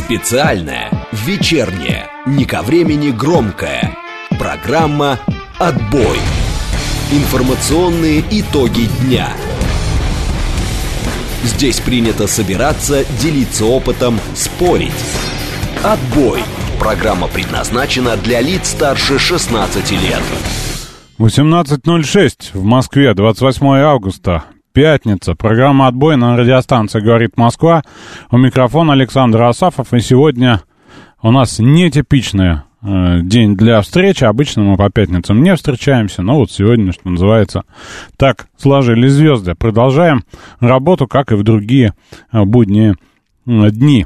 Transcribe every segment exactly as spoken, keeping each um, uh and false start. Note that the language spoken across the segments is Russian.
Специальная, вечерняя, не ко времени громкая программа «Отбой». Информационные итоги дня. Здесь принято собираться, делиться опытом, спорить. «Отбой». Программа предназначена для лиц старше шестнадцати лет. восемнадцать ноль шесть в Москве, двадцать восьмое августа, пятница. Программа «Отбой» на радиостанции «Говорит Москва». У микрофона Александр Асафов. И сегодня у нас нетипичный э, день для встречи. Обычно мы по пятницам не встречаемся, но вот сегодня, что называется, так сложились звезды. Продолжаем работу, как и в другие э, будние э, дни.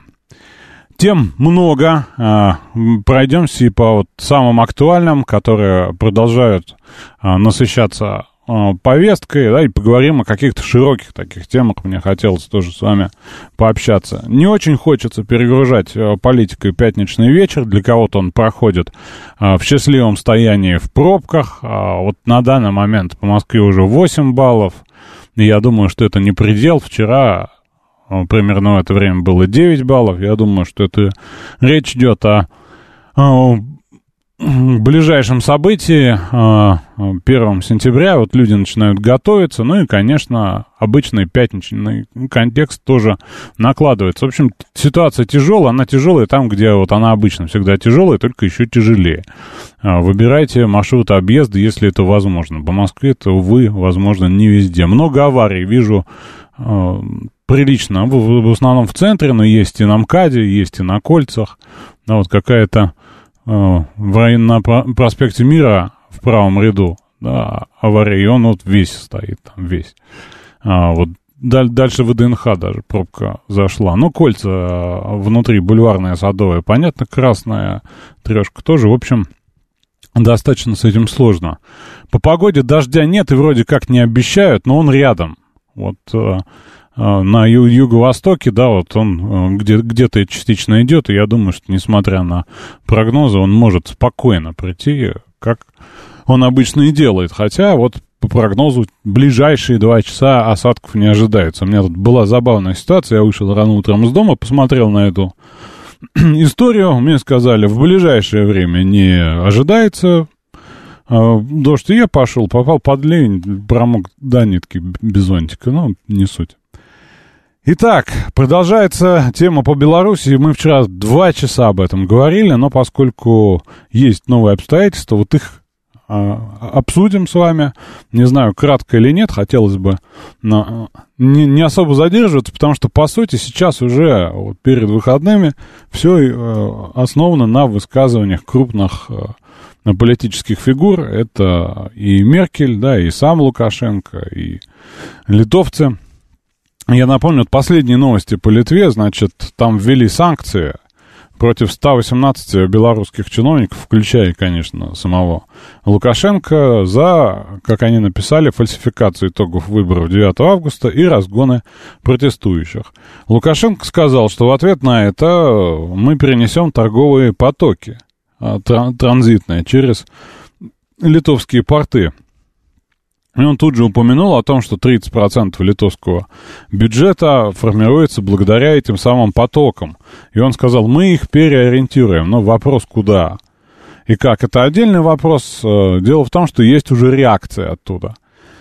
Тем много. Пройдемся и по вот самым актуальным, которые продолжают насыщаться повесткой, да, и поговорим о каких-то широких таких темах. Мне хотелось тоже с вами пообщаться. Не очень хочется перегружать политикой пятничный вечер. Для кого-то он проходит в счастливом состоянии в пробках. Вот на данный момент по Москве уже восемь баллов. И я думаю, что это не предел. Вчера примерно в это время было девять баллов. Я думаю, что это речь идет о, о ближайшем событии, первого сентября. Вот люди начинают готовиться. Ну и, конечно, обычный пятничный контекст тоже накладывается. В общем, ситуация тяжелая. Она тяжелая там, где вот она обычно всегда тяжелая, только еще тяжелее. Выбирайте маршрут объезда, если это возможно. По Москве это, увы, возможно, не везде. Много аварий вижу прилично, в, в основном в центре, но есть и на МКАДе, есть и на кольцах. Да, вот какая-то э, в районе на проспекте Мира в правом ряду, да, авария, и он вот весь стоит там, весь. А, вот даль, дальше в ВДНХ даже пробка зашла. Ну, кольца а, внутри, бульварная, Садовая, понятно, красная трешка тоже, в общем, достаточно с этим сложно. По погоде дождя нет и вроде как не обещают, но он рядом. Вот э, на ю- юго-востоке, да, вот он где- где-то частично идет, и я думаю, что, несмотря на прогнозы, он может спокойно прийти, как он обычно и делает. Хотя вот по прогнозу ближайшие два часа осадков не ожидается. У меня тут была забавная ситуация, я вышел рано утром из дома, посмотрел на эту историю, мне сказали, в ближайшее время не ожидается дождь, и я пошел, попал под ливень, промок до нитки без зонтика, ну, не суть. Итак, продолжается тема по Беларуси. Мы вчера два часа об этом говорили, но поскольку есть новые обстоятельства, вот их а, обсудим с вами. Не знаю, кратко или нет, хотелось бы но, не, не особо задерживаться, потому что, по сути, сейчас уже вот, перед выходными все э, основано на высказываниях крупных э, политических фигур. Это и Меркель, да, и сам Лукашенко, и литовцы. Я напомню, вот последние новости по Литве, значит, там ввели санкции против ста восемнадцати белорусских чиновников, включая, конечно, самого Лукашенко, за, как они написали, фальсификацию итогов выборов девятого августа и разгоны протестующих. Лукашенко сказал, что в ответ на это мы перенесем торговые потоки тран- транзитные через литовские порты. И он тут же упомянул о том, что тридцать процентов литовского бюджета формируется благодаря этим самым потокам. И он сказал, мы их переориентируем, но вопрос куда и как, это отдельный вопрос. Дело в том, что есть уже реакция оттуда.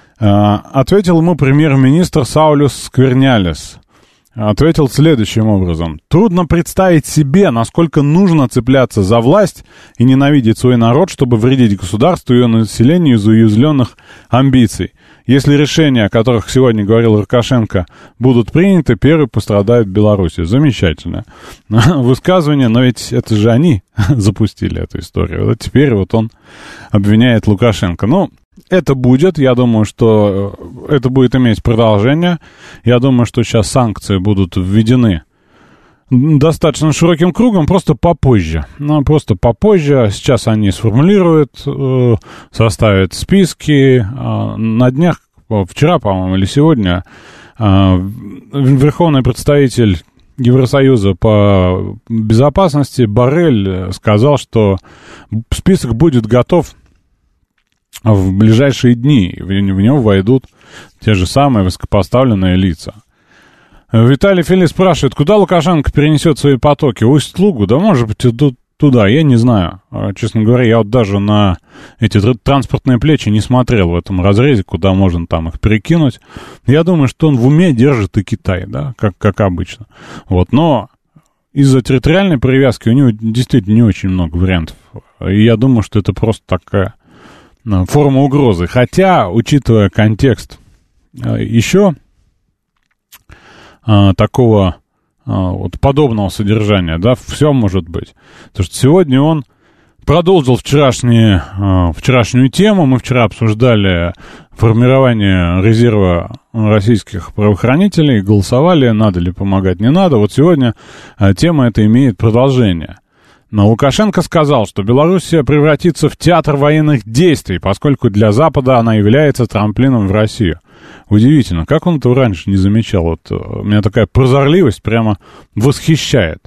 Ответил ему премьер-министр Саулюс Сквернялис. Ответил следующим образом. Трудно представить себе, насколько нужно цепляться за власть и ненавидеть свой народ, чтобы вредить государству и ее населению из-за уязвленных амбиций. Если решения, о которых сегодня говорил Лукашенко, будут приняты, первый пострадает Беларусь. Замечательно высказывание, но ведь это же они запустили эту историю. Вот теперь вот он обвиняет Лукашенко. Ну, это будет, я думаю, что это будет иметь продолжение. Я думаю, что сейчас санкции будут введены достаточно широким кругом, просто попозже. Ну, просто попозже. Сейчас они сформулируют, составят списки. На днях, вчера, по-моему, или сегодня, верховный представитель Евросоюза по безопасности Боррель сказал, что список будет готов в ближайшие дни. В него войдут те же самые высокопоставленные лица. Виталий Фили спрашивает, куда Лукашенко перенесет свои потоки? Усть-Лугу? Да, может быть, тут туда, я не знаю. Честно говоря, я вот даже на эти транспортные плечи не смотрел в этом разрезе, куда можно там их перекинуть. Я думаю, что он в уме держит и Китай, да, как, как обычно. Вот, но из-за территориальной привязки у него действительно не очень много вариантов. И я думаю, что это просто такая форма угрозы. Хотя, учитывая контекст еще такого вот подобного содержания, да, все может быть. Потому что сегодня он продолжил вчерашние, вчерашнюю тему. Мы вчера обсуждали формирование резерва российских правоохранителей, голосовали, надо ли помогать, не надо. Вот сегодня тема эта имеет продолжение. Но Лукашенко сказал, что Белоруссия превратится в театр военных действий, поскольку для Запада она является трамплином в Россию. Удивительно, как он этого раньше не замечал. Вот меня такая прозорливость прямо восхищает.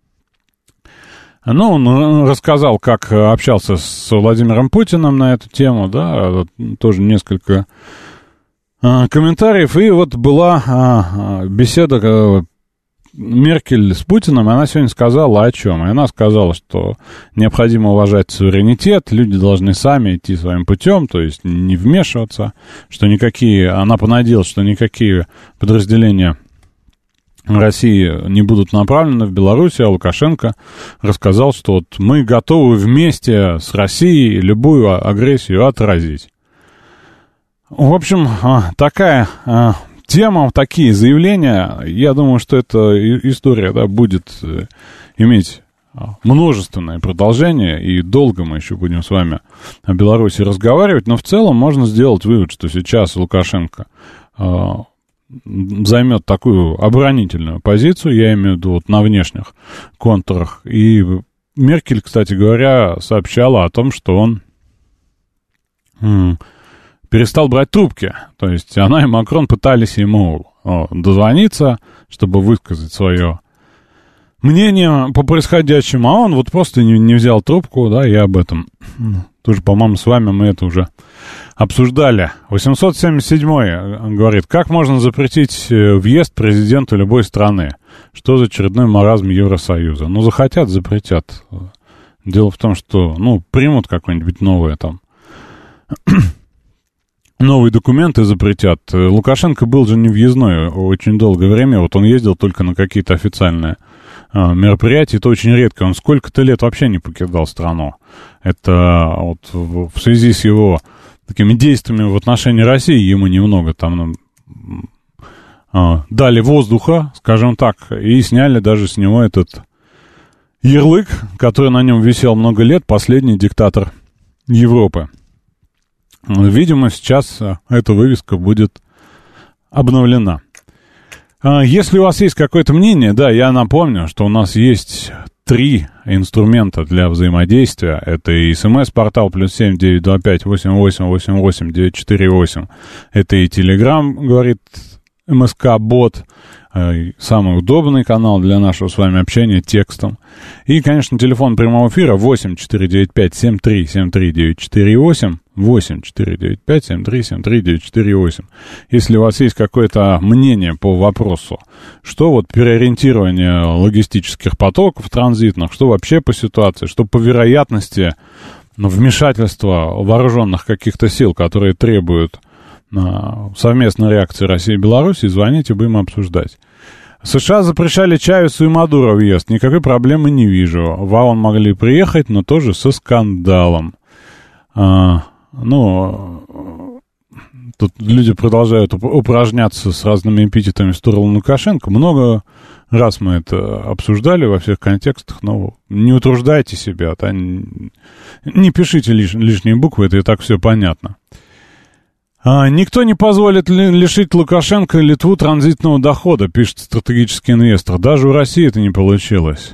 Ну, он рассказал, как общался с Владимиром Путиным на эту тему, да, тоже несколько а, комментариев. И вот была а, беседа а, Меркель с Путиным, и она сегодня сказала о чем. И она сказала, что необходимо уважать суверенитет, люди должны сами идти своим путем, то есть не вмешиваться, что никакие, она понадеялась, что никакие подразделения России не будут направлены в Беларусь, а Лукашенко рассказал, что вот мы готовы вместе с Россией любую агрессию отразить. В общем, такая тема, такие заявления, я думаю, что эта история, да, будет иметь множественное продолжение, и долго мы еще будем с вами о Беларуси разговаривать, но в целом можно сделать вывод, что сейчас Лукашенко э, займет такую оборонительную позицию, я имею в виду вот на внешних контурах, и Меркель, кстати говоря, сообщала о том, что он м- перестал брать трубки. То есть она и Макрон пытались ему о, дозвониться, чтобы высказать свое мнение по происходящему, а он вот просто не, не взял трубку, да, я об этом тоже, по-моему, с вами мы это уже обсуждали. восемьсот семьдесят седьмой говорит, как можно запретить въезд президенту любой страны? Что за очередной маразм Евросоюза? Ну, захотят, запретят. Дело в том, что, ну, примут какое-нибудь новое там новые документы запретят. Лукашенко был же не въездной очень долгое время. Вот он ездил только на какие-то официальные а, мероприятия. Это очень редко. Он сколько-то лет вообще не покидал страну. Это вот в, в связи с его такими действиями в отношении России ему немного там а, дали воздуха, скажем так, и сняли даже с него этот ярлык, который на нем висел много лет, последний диктатор Европы. Видимо, сейчас эта вывеска будет обновлена. Если у вас есть какое-то мнение, да, я напомню, что у нас есть три инструмента для взаимодействия. Это и смс-портал плюс семь девять два пять восемь восемь восемь восемь девять четыре восемь. Это и Телеграм, говорит МСК-бот. Самый удобный канал для нашего с вами общения текстом. И, конечно, телефон прямого эфира восемь четыре девять пять семь три семь три девять четыре восемь. восемь четыре девять пять семь три семь три девять четыре восемь. Если у вас есть какое-то мнение по вопросу, что вот переориентирование логистических потоков транзитных, что вообще по ситуации, что по вероятности вмешательства вооруженных каких-то сил, которые требуют совместной реакции России и Беларуси, звоните, будем обсуждать. США запрещали Чавесу и Мадуро въезд. Никакой проблемы не вижу. В ООН могли приехать, но тоже со скандалом. А, ну, тут люди продолжают упражняться с разными эпитетами в сторону Лукашенко. Много раз мы это обсуждали во всех контекстах, но не утруждайте себя, да, не, не пишите лиш, лишние буквы, это и так все понятно. А, никто не позволит ли, лишить Лукашенко и Литву транзитного дохода, пишет стратегический инвестор. Даже у России это не получилось.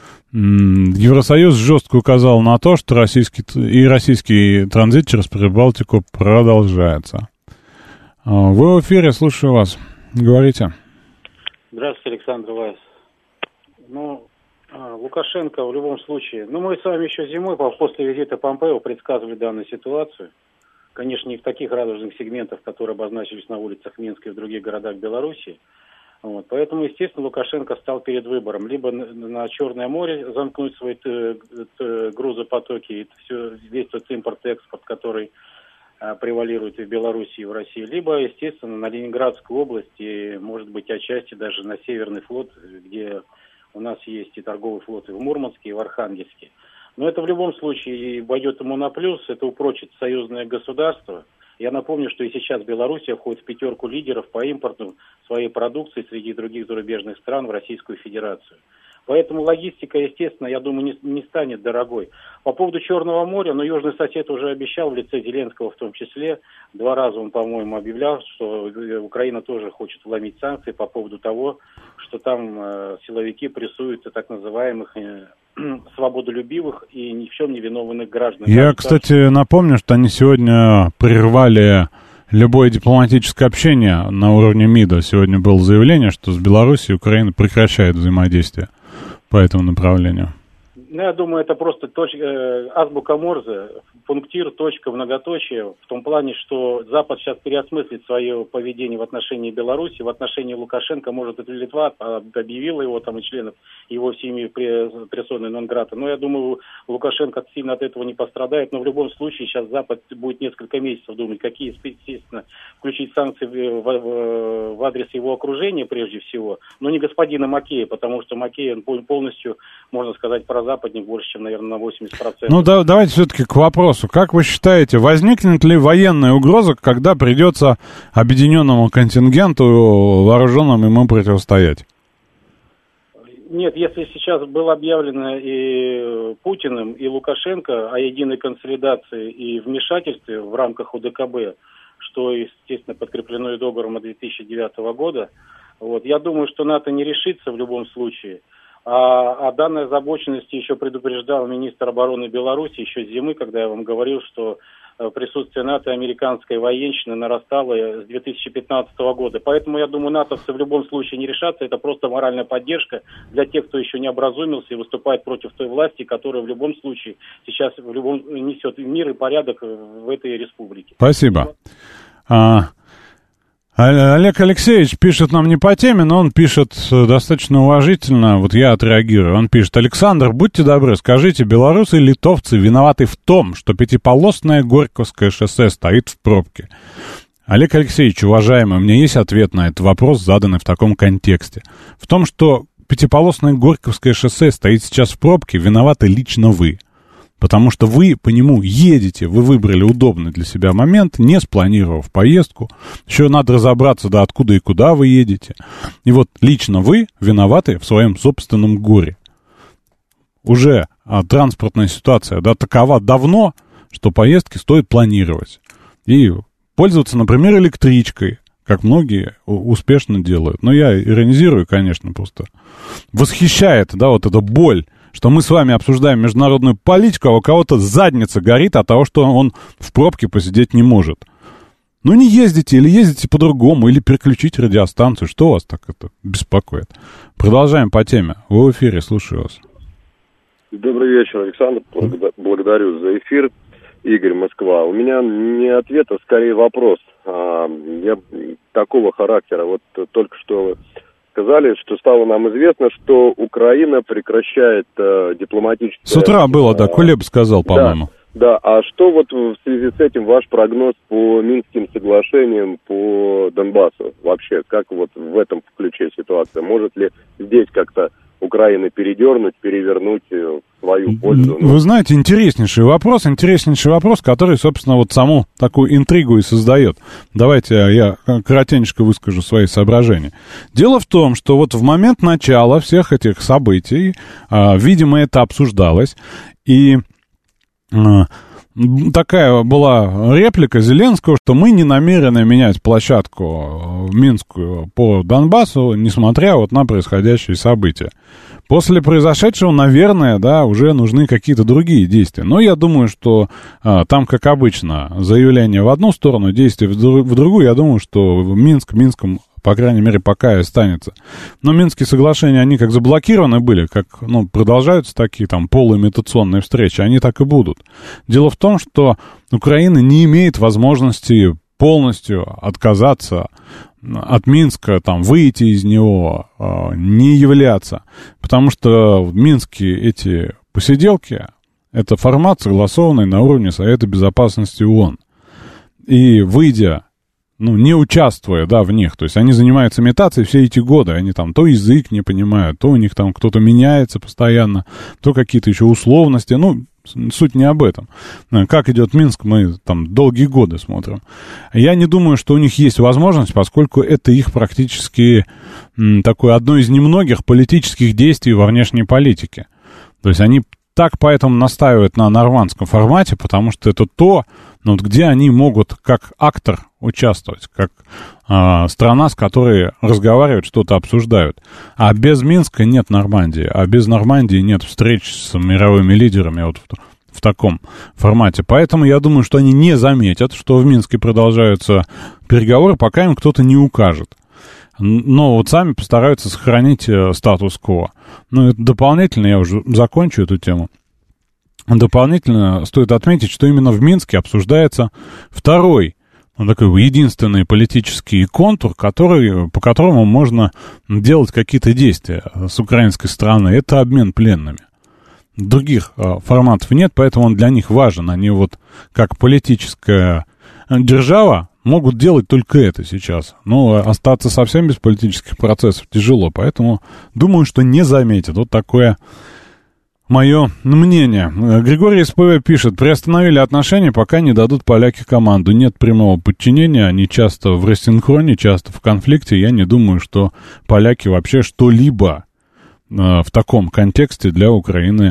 Евросоюз жестко указал на то, что российский и российский транзит через Прибалтику продолжается. Вы в эфире, слушаю вас. Говорите. Здравствуйте, Александр Вайс. Ну, Лукашенко в любом случае... Ну, мы с вами еще зимой после визита Помпео предсказывали данную ситуацию. Конечно, не в таких радужных сегментах, которые обозначились на улицах Минска и в других городах Беларуси. Вот. Поэтому, естественно, Лукашенко стал перед выбором. Либо на, на Черное море замкнуть свои т, т, грузопотоки, и все, весь тот импорт-экспорт, который а, превалирует и в Беларуси, и в России. Либо, естественно, на Ленинградскую область, и, может быть, отчасти даже на Северный флот, где у нас есть и торговый флот и в Мурманске, и в Архангельске. Но это в любом случае пойдет ему на плюс, это упрочит союзное государство. Я напомню, что и сейчас Белоруссия входит в пятерку лидеров по импорту своей продукции среди других зарубежных стран в Российскую Федерацию. Поэтому логистика, естественно, я думаю, не, не станет дорогой. По поводу Черного моря, но южный сосед уже обещал, в лице Зеленского в том числе, два раза он, по-моему, объявлял, что Украина тоже хочет вломить санкции по поводу того, что там э, силовики прессуют так называемых э, свободолюбивых и ни в чем не виновных граждан. Я, кстати, напомню, что они сегодня прервали любое дипломатическое общение на уровне МИДа. Сегодня было заявление, что с Белоруссией Украина прекращает взаимодействие по этому направлению. Ну, я думаю, это просто точ... э, азбука Морзе, пунктир, точка, многоточие, в том плане, что Запад сейчас переосмыслит свое поведение в отношении Беларуси, в отношении Лукашенко, может, это Литва объявила его там и членов его семьи персоной нон-грата. Но я думаю, Лукашенко сильно от этого не пострадает, но в любом случае сейчас Запад будет несколько месяцев думать, какие, естественно, включить санкции в, в, в адрес его окружения прежде всего, но не господина Макея, потому что Макей, он полностью, можно сказать, прозападник больше, чем, наверное, на восемьдесят процентов. Ну, да, давайте все-таки к вопросу. Как вы считаете, возникнет ли военная угроза, когда придется объединенному контингенту вооруженным ему противостоять? Нет, если сейчас было объявлено и Путиным, и Лукашенко о единой консолидации и вмешательстве в рамках ОДКБ, что, естественно, подкреплено и договором от две тысячи девятого года, вот, я думаю, что НАТО не решится в любом случае. А, а данной озабоченности еще предупреждал министр обороны Беларуси еще с зимы, когда я вам говорил, что присутствие НАТО и американской военщины нарастало с две тысячи пятнадцатого года. Поэтому, я думаю, натовцы в любом случае не решатся. Это просто моральная поддержка для тех, кто еще не образумился и выступает против той власти, которая в любом случае сейчас в любом несет мир и порядок в этой республике. Спасибо. А... Олег Алексеевич пишет нам не по теме, но он пишет достаточно уважительно, вот я отреагирую. Он пишет: Александр, будьте добры, скажите, белорусы и литовцы виноваты в том, что пятиполосное Горьковское шоссе стоит в пробке? Олег Алексеевич, уважаемый, у меня есть ответ на этот вопрос, заданный в таком контексте. В том, что пятиполосное Горьковское шоссе стоит сейчас в пробке, виноваты лично вы. Потому что вы по нему едете, вы выбрали удобный для себя момент, не спланировав поездку. Еще надо разобраться, да, откуда и куда вы едете. И вот лично вы виноваты в своем собственном горе. Уже а, транспортная ситуация, да, такова давно, что поездки стоит планировать. И пользоваться, например, электричкой, как многие успешно делают. Но я иронизирую, конечно, просто. Восхищает, да, вот эта боль, что мы с вами обсуждаем международную политику, а у кого-то задница горит от того, что он в пробке посидеть не может. Ну не ездите, или ездите по-другому, или переключите радиостанцию. Что вас так это беспокоит? Продолжаем по теме. Вы в эфире, слушаю вас. Добрый вечер, Александр. Благодарю за эфир. Игорь, Москва. У меня не ответ, а скорее вопрос. Я такого характера. Вот только что сказали, что стало нам известно, что Украина прекращает э, дипломатические... С утра было, да, Кулеб сказал, по-моему. Да, да, а что вот в связи с этим ваш прогноз по Минским соглашениям по Донбассу? Вообще, как вот в этом ключе ситуация? Может ли здесь как-то Украина передернуть, перевернуть в свою пользу? Вы знаете, интереснейший вопрос, интереснейший вопрос, который, собственно, вот саму такую интригу и создает. Давайте я коротенько выскажу свои соображения. Дело в том, что вот в момент начала всех этих событий, видимо, это обсуждалось, и такая была реплика Зеленского, что мы не намерены менять площадку Минскую по Донбассу, несмотря вот на происходящие события. После произошедшего, наверное, да, уже нужны какие-то другие действия. Но я думаю, что а, там, как обычно, заявление в одну сторону, действия в, друг, в другую. Я думаю, что Минск Минском, по крайней мере, пока и останется. Но Минские соглашения, они как заблокированы были, как, ну, продолжаются такие там полуимитационные встречи, они так и будут. Дело в том, что Украина не имеет возможности полностью отказаться от Минска, там, выйти из него, не являться. Потому что в Минске эти посиделки — это формат, согласованный на уровне Совета Безопасности ООН. И выйдя, ну, не участвуя, да, в них, то есть они занимаются имитацией все эти годы, они там то язык не понимают, то у них там кто-то меняется постоянно, то какие-то еще условности, ну, суть не об этом. Как идет Минск, мы там долгие годы смотрим. Я не думаю, что у них есть возможность, поскольку это их практически м, такое одно из немногих политических действий во внешней политике. То есть они так поэтому настаивают на нормандском формате, потому что это то, ну, вот где они могут как актор участвовать, как э, страна, с которой разговаривают, что-то обсуждают. А без Минска нет Нормандии, а без Нормандии нет встреч с мировыми лидерами вот в, в таком формате. Поэтому я думаю, что они не заметят, что в Минске продолжаются переговоры, пока им кто-то не укажет. Но вот сами постараются сохранить э, статус-кво. Ну, это дополнительно, я уже закончу эту тему. Дополнительно стоит отметить, что именно в Минске обсуждается второй, ну, такой единственный политический контур, который, по которому можно делать какие-то действия с украинской стороны. Это обмен пленными. Других э, форматов нет, поэтому он для них важен. Они вот как политическая держава могут делать только это сейчас. Но остаться совсем без политических процессов тяжело, поэтому думаю, что не заметят. Вот такое мое мнение. Григорий СПВ пишет: приостановили отношения, пока не дадут поляки команду. Нет прямого подчинения, они часто в рассинхроне, часто в конфликте. Я не думаю, что поляки вообще что-либо э, в таком контексте для Украины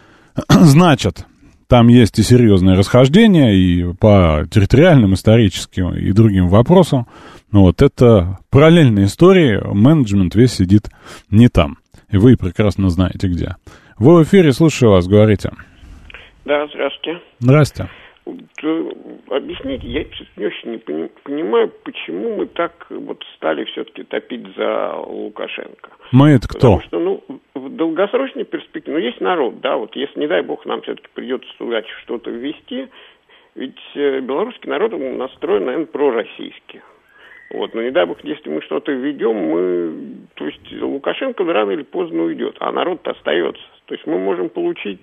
значат. Там есть и серьезные расхождения и по территориальным, историческим и другим вопросам. Но вот это параллельные истории, менеджмент весь сидит не там. И вы прекрасно знаете где. Вы в эфире, слушаю вас, говорите. Да, здравствуйте. Здрасте. Объясните, я не очень не понимаю, почему мы так вот стали все-таки топить за Лукашенко. Мы это кто? Потому что, ну, в долгосрочной перспективе, ну, есть народ, да, вот если, не дай бог, нам все-таки придется туда что-то ввести, ведь белорусский народ настроен, наверное, пророссийски. Вот, но не дай бог, если мы что-то введем, мы, то есть Лукашенко рано или поздно уйдет, а народ-то остается. То есть мы можем получить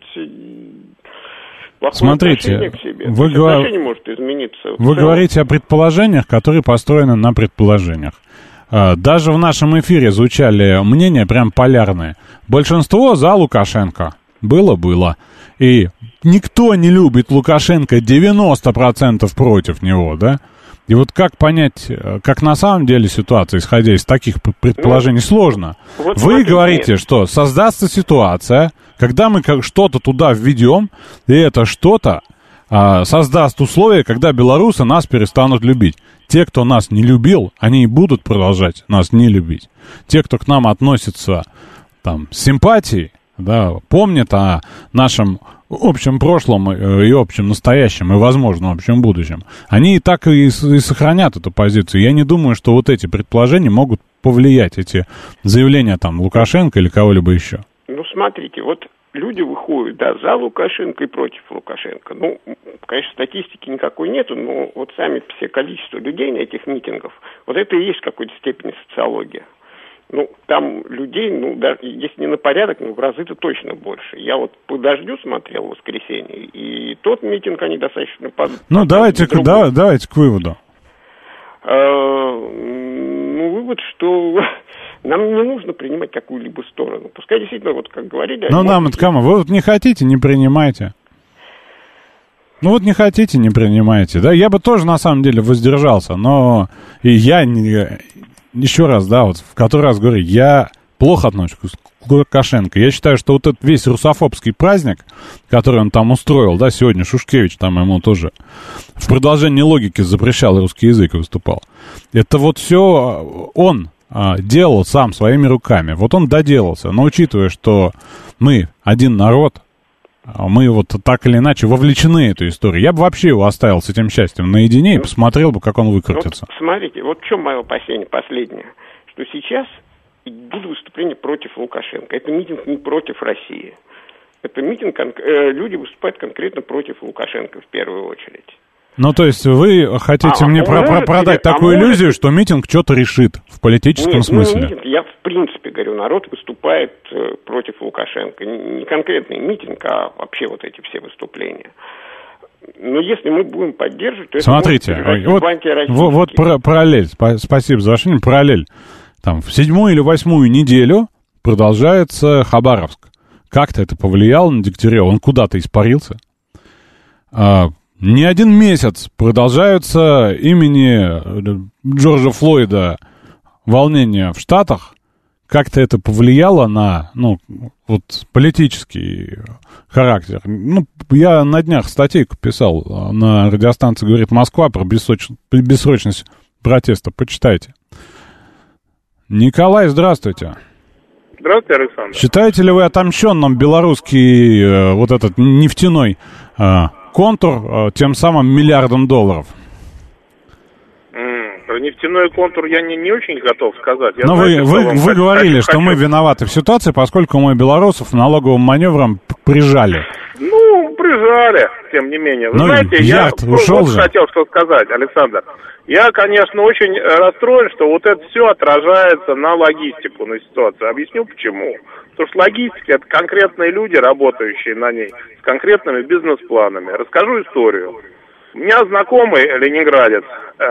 плохое Смотрите, отношение к себе. Вы, говор... отношение может измениться. Вы говорите о предположениях, которые построены на предположениях. Даже в нашем эфире звучали мнения прям полярные. Большинство за Лукашенко. Было-было. И никто не любит Лукашенко, девяносто процентов против него, да? И вот как понять, как на самом деле ситуация, исходя из таких предположений, ну, сложно. Вот Вы смотрите, говорите, нет. что создастся ситуация, когда мы что-то туда введем, и это что-то а, создаст условия, когда белорусы нас перестанут любить. Те, кто нас не любил, они и будут продолжать нас не любить. Те, кто к нам относится там, с симпатией, да, помнят о нашем общем прошлом и общем настоящем, и, возможно, общем будущем, они и так и, и сохранят эту позицию. Я не думаю, что вот эти предположения могут повлиять, эти заявления там Лукашенко или кого-либо еще. Ну, смотрите, вот люди выходят, да, за Лукашенко и против Лукашенко. Ну, конечно, статистики никакой нету, но вот сами все количество людей на этих митингах, вот это и есть в какой-то степени социология. Ну, там людей, ну, даже если не на порядок, но в разы-то точно больше. Я вот по «Дождю» смотрел в воскресенье, и тот митинг они достаточно... Под... Ну, давайте к, да, давайте к выводу. А, ну, вывод, что нам не нужно принимать какую-либо сторону. Пускай действительно, вот как говорили... Ну, нам это кому? Вы вот не хотите, не принимайте. Ну, вот не хотите, не принимайте. Да, я бы тоже, на самом деле, воздержался, но и я... не Еще раз, да, вот в который раз говорю, я плохо отношусь к Лукашенко. Я считаю, что вот этот весь русофобский праздник, который он там устроил, да, сегодня Шушкевич там ему тоже в продолжении логики запрещал русский язык и выступал. Это вот все он а, делал сам своими руками. Вот он доделался. Но учитывая, что мы один народ, мы вот так или иначе вовлечены в эту историю, я бы вообще его оставил с этим счастьем наедине и посмотрел бы, как он выкрутится. Вот, смотрите, вот в чем мое опасение последнее, что сейчас будет выступление против Лукашенко. Это митинг не против России. Это митинг, э, люди выступают конкретно против Лукашенко в первую очередь. Ну, то есть вы хотите а, мне про- про- продать а такую может... иллюзию, что митинг что-то решит в политическом Нет, смысле? Нет, я в принципе говорю, народ выступает э, против Лукашенко. Не конкретный митинг, а вообще вот эти все выступления. Но если мы будем поддерживать, то Смотрите, это может вот, вот, вот про- параллель, спасибо за ваше параллель. Там в седьмую или восьмую неделю продолжается Хабаровск. Как-то это повлияло на Дегтярева? Он куда-то испарился? А, не один месяц продолжаются имени Джорджа Флойда волнения в Штатах. Как-то это повлияло на, ну, вот политический характер. Ну, я на днях статейку писал на радиостанции «Говорит Москва» про бессроч... бессрочность протеста. Почитайте. Николай, здравствуйте. Здравствуйте, Александр. Считаете ли вы отомщенным белорусский э, вот этот нефтяной э, контур э, тем самым миллиардом долларов? Mm, про нефтяной контур я не, не очень готов сказать. Я Но знаю, вы, вы, вы говорили, хочу, что хочу. мы виноваты в ситуации, поскольку мы белорусов налоговым маневром прижали. Ну, прижали, тем не менее. Вы ну, знаете, я ушел вот же. хотел что сказать, Александр. Я, конечно, очень расстроен, что вот это все отражается на логистику, на ситуацию. Объясню почему. Потому что логистика — это конкретные люди, работающие на ней, с конкретными бизнес-планами. Расскажу историю. У меня знакомый ленинградец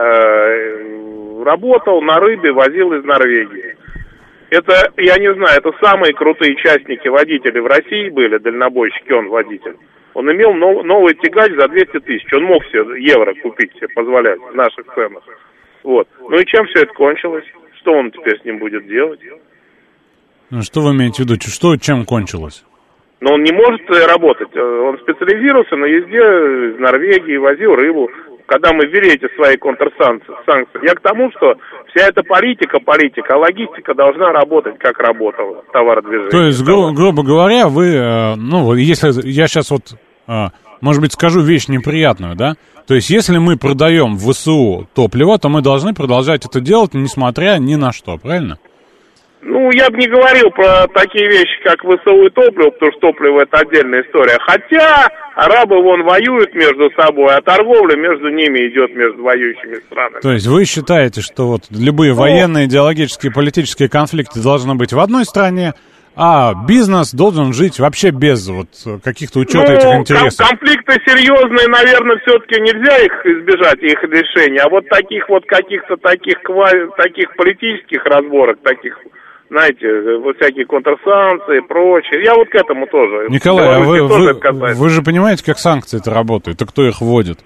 э, работал на рыбе, возил из Норвегии. Это, я не знаю, это самые крутые частники водители в России были, дальнобойщики, он водитель. Он имел нов, новый тягач за двести тысяч. Он мог себе евро купить, себе позволять в наших ценах. Вот. Ну и чем все это кончилось? Что он теперь с ним будет делать? Ну, что вы имеете в виду? Что, чем кончилось? Но он не может работать. Он специализировался на езде из Норвегии, возил рыбу. Когда мы ввели эти свои контрсанкции, я к тому, что вся эта политика, политика, а логистика должна работать, как работала товародвижение. То есть, гру- грубо говоря, вы, э, ну, если я сейчас вот, э, может быть, скажу вещь неприятную, да? То есть, если мы продаем в ВСУ топливо, то мы должны продолжать это делать, несмотря ни на что, правильно? Ну, я бы не говорил про такие вещи, как ВСУ и топливо, потому что топливо — это отдельная история. Хотя арабы вон воюют между собой, а торговля между ними идет между воюющими странами. То есть вы считаете, что вот любые ну, военные, идеологические, политические конфликты должны быть в одной стране, а бизнес должен жить вообще без вот каких-то учета ну, этих интересов? Конфликты серьезные, наверное, все-таки нельзя их избежать, их решения. А вот таких вот каких-то таких, таких политических разборок, таких... Знаете, вот всякие контрсанкции и прочее. Я вот к этому тоже. Николай, а вы, вы, вы же понимаете, как санкции это работают, и кто их вводит?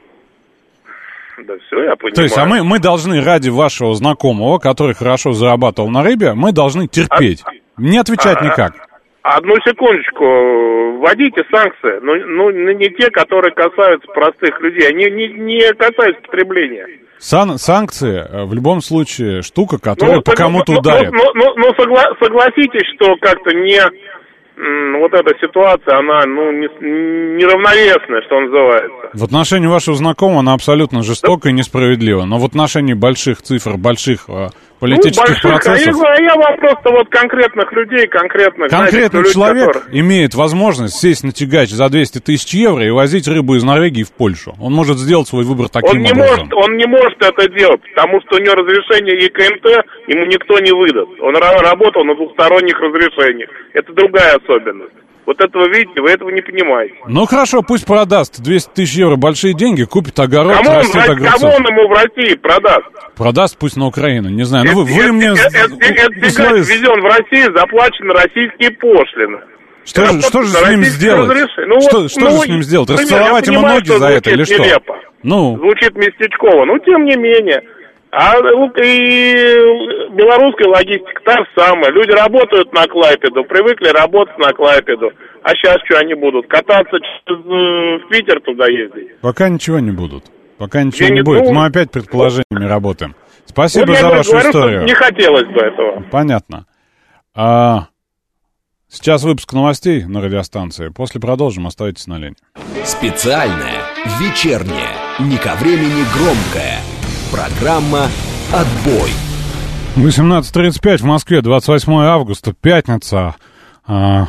Да все, я понимаю. То есть, а мы, мы должны ради вашего знакомого, который хорошо зарабатывал на рыбе, мы должны терпеть, а, не отвечать а, никак. Одну секундочку, вводите санкции, но ну, не те, которые касаются простых людей, они не, не касаются потребления. Сан- санкции в любом случае штука, которая ну, по кому-то ну, ударит. Ну, ну, ну согла- согласитесь, что как-то не м- вот эта ситуация, она ну не, неравновесная, что называется. В отношении вашего знакомого она абсолютно жестока да. и несправедлива, но в отношении больших цифр, больших политических ну, больших, процессов... А я, я вам просто вот конкретных людей, конкретных... Конкретный знаете, человек людей, которые... имеет возможность сесть на тягач за двести тысяч евро и возить рыбу из Норвегии в Польшу. Он может сделать свой выбор таким он не образом. Может, он не может это делать, потому что у него разрешение ЕКМТ ему никто не выдаст. Он работал на двухсторонних разрешениях. Это другая особенность. Вот этого, видите, вы этого не понимаете. Ну хорошо, пусть продаст двести тысяч евро, большие деньги, купит огород, кому растит он, огурцов. Кому он ему в России продаст? Продаст пусть на Украину, не знаю. Это, ну вы, вы это, мне... Это, это, это введен в России, заплачены российские пошлины. Что же, что же с ним сделать? Ну, что вот, что ну, же с ним сделать? Ну, Расцеловать ему ноги за это или что? Нелепо. Ну. Звучит местечково, но тем не менее. А и белорусская логистика та же самая. Люди работают на Клайпеду, привыкли работать на Клайпеду. А сейчас что они будут? Кататься в Питер туда ездить? Пока ничего не будут. Пока ничего Я не не будет. думаю. Мы опять предположениями работаем. Спасибо вот за я вашу говорю, историю. Не хотелось бы этого. Понятно. А, сейчас выпуск новостей на радиостанции. После продолжим. Оставайтесь на линии. Специальная, вечерняя, не ко времени громкая. Программа «Отбой». восемнадцать тридцать пять в Москве, двадцать восьмое августа, пятница. А,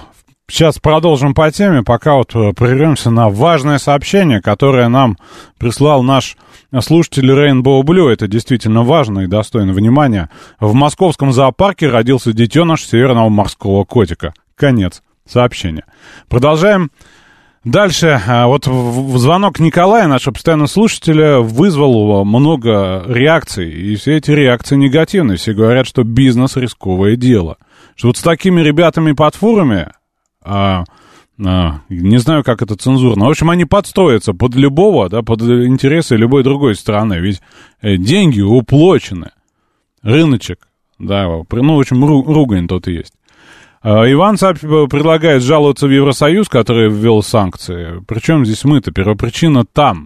Сейчас продолжим по теме, пока вот прервемся на важное сообщение, которое нам прислал наш слушатель Rainbow Blue. Это действительно важно и достойно внимания. В московском зоопарке родился детеныш северного морского котика. Конец сообщения. Продолжаем. Дальше, вот звонок Николая, нашего постоянного слушателя, вызвал много реакций, и все эти реакции негативные. Все говорят, что бизнес — рисковое дело. Что вот с такими ребятами под фурами, а, а, не знаю, как это цензурно, в общем, они подстроятся под любого, да, под интересы любой другой страны. Ведь деньги уплочены, рыночек, да, ну, в общем, ру, ругань тут и есть. Иван предлагает жаловаться в Евросоюз, который ввел санкции. Причем здесь мы-то? Первопричина там.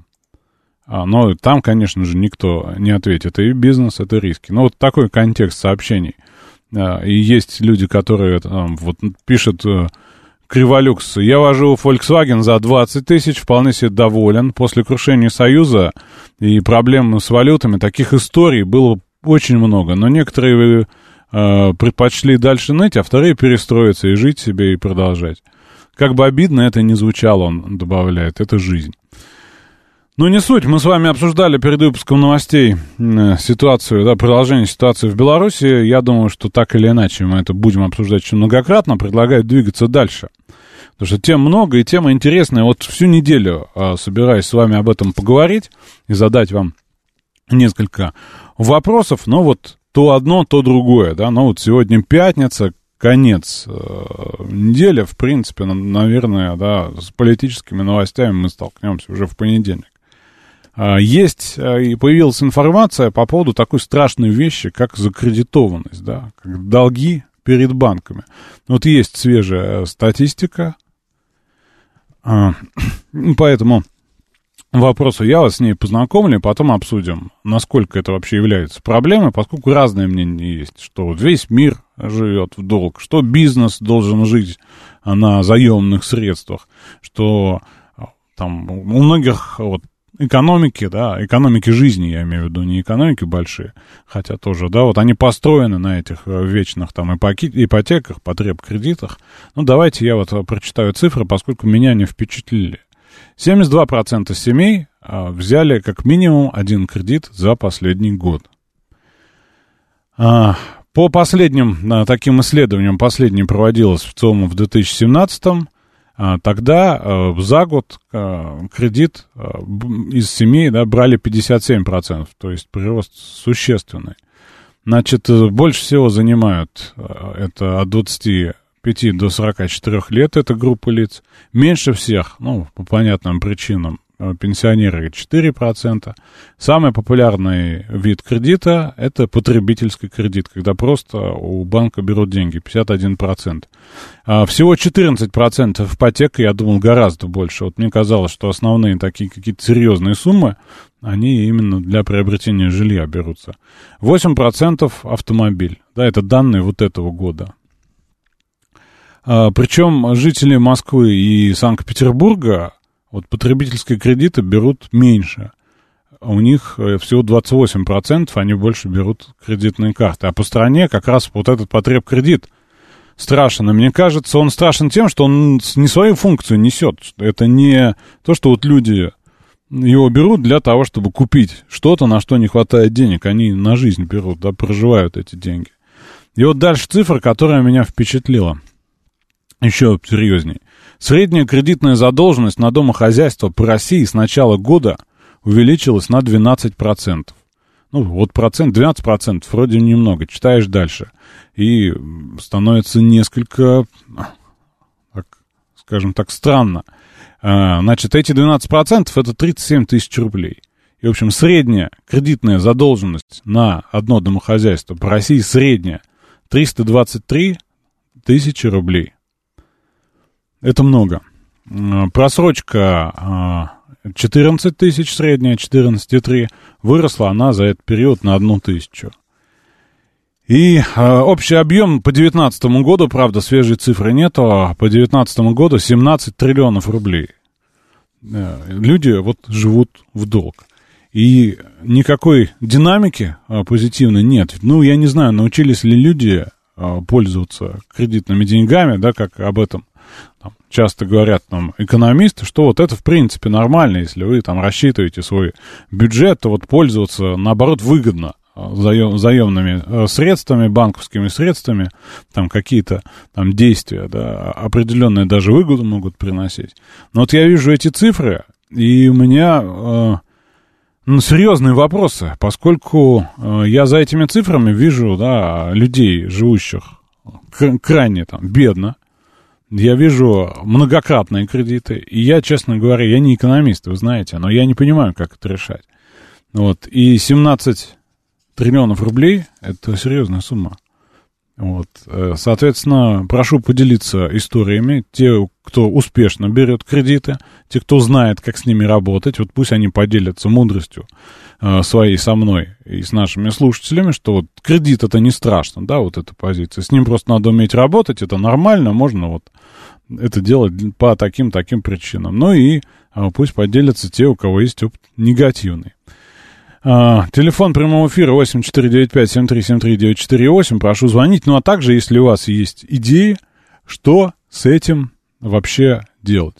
Но там, конечно же, никто не ответит. И бизнес — это риски. Ну, вот такой контекст сообщений. И есть люди, которые там, вот, пишут Криволюкс. Я вожу Volkswagen за двадцать тысяч, вполне себе доволен. После крушения Союза и проблем с валютами таких историй было очень много. Но некоторые предпочли дальше ныть, а вторые перестроиться и жить себе и продолжать. Как бы обидно это ни звучало, он добавляет, это жизнь. Но не суть, мы с вами обсуждали перед выпуском новостей ситуацию, да, продолжение ситуации в Беларуси. Я думаю, что так или иначе мы это будем обсуждать еще многократно. Предлагаю двигаться дальше. Потому что тем много и тема интересная. Вот всю неделю собираюсь с вами об этом поговорить и задать вам несколько вопросов, но вот то одно, то другое, да, ну вот сегодня пятница, конец э, недели, в принципе, наверное, да, с политическими новостями мы столкнемся уже в понедельник. Э, есть э, и появилась информация по поводу такой страшной вещи, как закредитованность, да, как долги перед банками. Вот есть свежая статистика, э, поэтому вопросу я вас с ней познакомлю, потом обсудим, насколько это вообще является проблемой, поскольку разные мнения есть, что вот весь мир живет в долг, что бизнес должен жить на заемных средствах, что там у многих вот экономики, да, экономики жизни, я имею в виду, не экономики большие, хотя тоже, да, вот они построены на этих вечных там ипотеках, потреб-кредитах. Ну, давайте я вот прочитаю цифры, поскольку меня не впечатлили. семьдесят два процента семей а, взяли как минимум один кредит за последний год. А, по последним а, таким исследованиям, последнее проводилось в ЦИОМа в две тысячи семнадцатом, а, тогда а, за год а, кредит а, из семей, да, брали пятьдесят семь процентов, то есть прирост существенный. Значит, больше всего занимают а, это от двадцати пяти до сорока четырёх лет, это группа лиц. Меньше всех, ну, по понятным причинам, пенсионеры четыре процента. Самый популярный вид кредита — это потребительский кредит, когда просто у банка берут деньги, пятьдесят один процент. А всего четырнадцать процентов ипотека, я думал, гораздо больше. Вот мне казалось, что основные такие какие-то серьезные суммы, они именно для приобретения жилья берутся. восемь процентов автомобиль. Да, это данные вот этого года. Причем жители Москвы и Санкт-Петербурга вот потребительские кредиты берут меньше. У них всего двадцать восемь процентов, они больше берут кредитные карты. А по стране как раз вот этот потребкредит страшен. И мне кажется, он страшен тем, что он не свою функцию несет. Это не то, что вот люди его берут для того, чтобы купить что-то, на что не хватает денег. Они на жизнь берут, да, проживают эти деньги. И вот дальше цифра, которая меня впечатлила. Еще серьезней. Средняя кредитная задолженность на домохозяйство по России с начала года увеличилась на двенадцать процентов. Ну, вот процент, двенадцать процентов, вроде немного. Читаешь дальше. И становится несколько, так, скажем так, странно. Значит, эти двенадцать процентов это тридцать семь тысяч рублей. И, в общем, средняя кредитная задолженность на одно домохозяйство по России средняя триста двадцать три тысячи рублей. Это много. Просрочка четырнадцать тысяч средняя, четырнадцать целых три. Выросла она за этот период на одну тысячу. И общий объем по две тысячи девятнадцатому году, правда, свежей цифры нету, по две тысячи девятнадцатому году семнадцать триллионов рублей. Люди вот живут в долг. И никакой динамики позитивной нет. Ну, я не знаю, научились ли люди пользоваться кредитными деньгами, да, как об этом там, часто говорят там экономисты, что вот это в принципе нормально, если вы там рассчитываете свой бюджет, то вот пользоваться, наоборот, выгодно заем, заемными средствами, банковскими средствами, там какие-то там действия, да, определенные даже выгоду могут приносить. Но вот я вижу эти цифры, и у меня э, ну, серьезные вопросы, поскольку э, я за этими цифрами вижу, да, людей, живущих к- крайне там бедно, я вижу многократные кредиты, и я, честно говоря, я не экономист, вы знаете, но я не понимаю, как это решать. Вот, и семнадцать триллионов рублей — это серьезная сумма. Вот. Соответственно, прошу поделиться историями. Те, кто успешно берет кредиты, те, кто знает, как с ними работать, вот пусть они поделятся мудростью э, своей со мной и с нашими слушателями, что вот кредит — это не страшно, да, вот эта позиция. С ним просто надо уметь работать, это нормально, можно вот это делать по таким-таким причинам. Ну и э, пусть поделятся те, у кого есть опыт негативный. Uh, телефон прямого эфира восемь четыре девять пять семь три семь три девять четыре восемь. Прошу звонить. Ну, а также, если у вас есть идеи, что с этим вообще делать.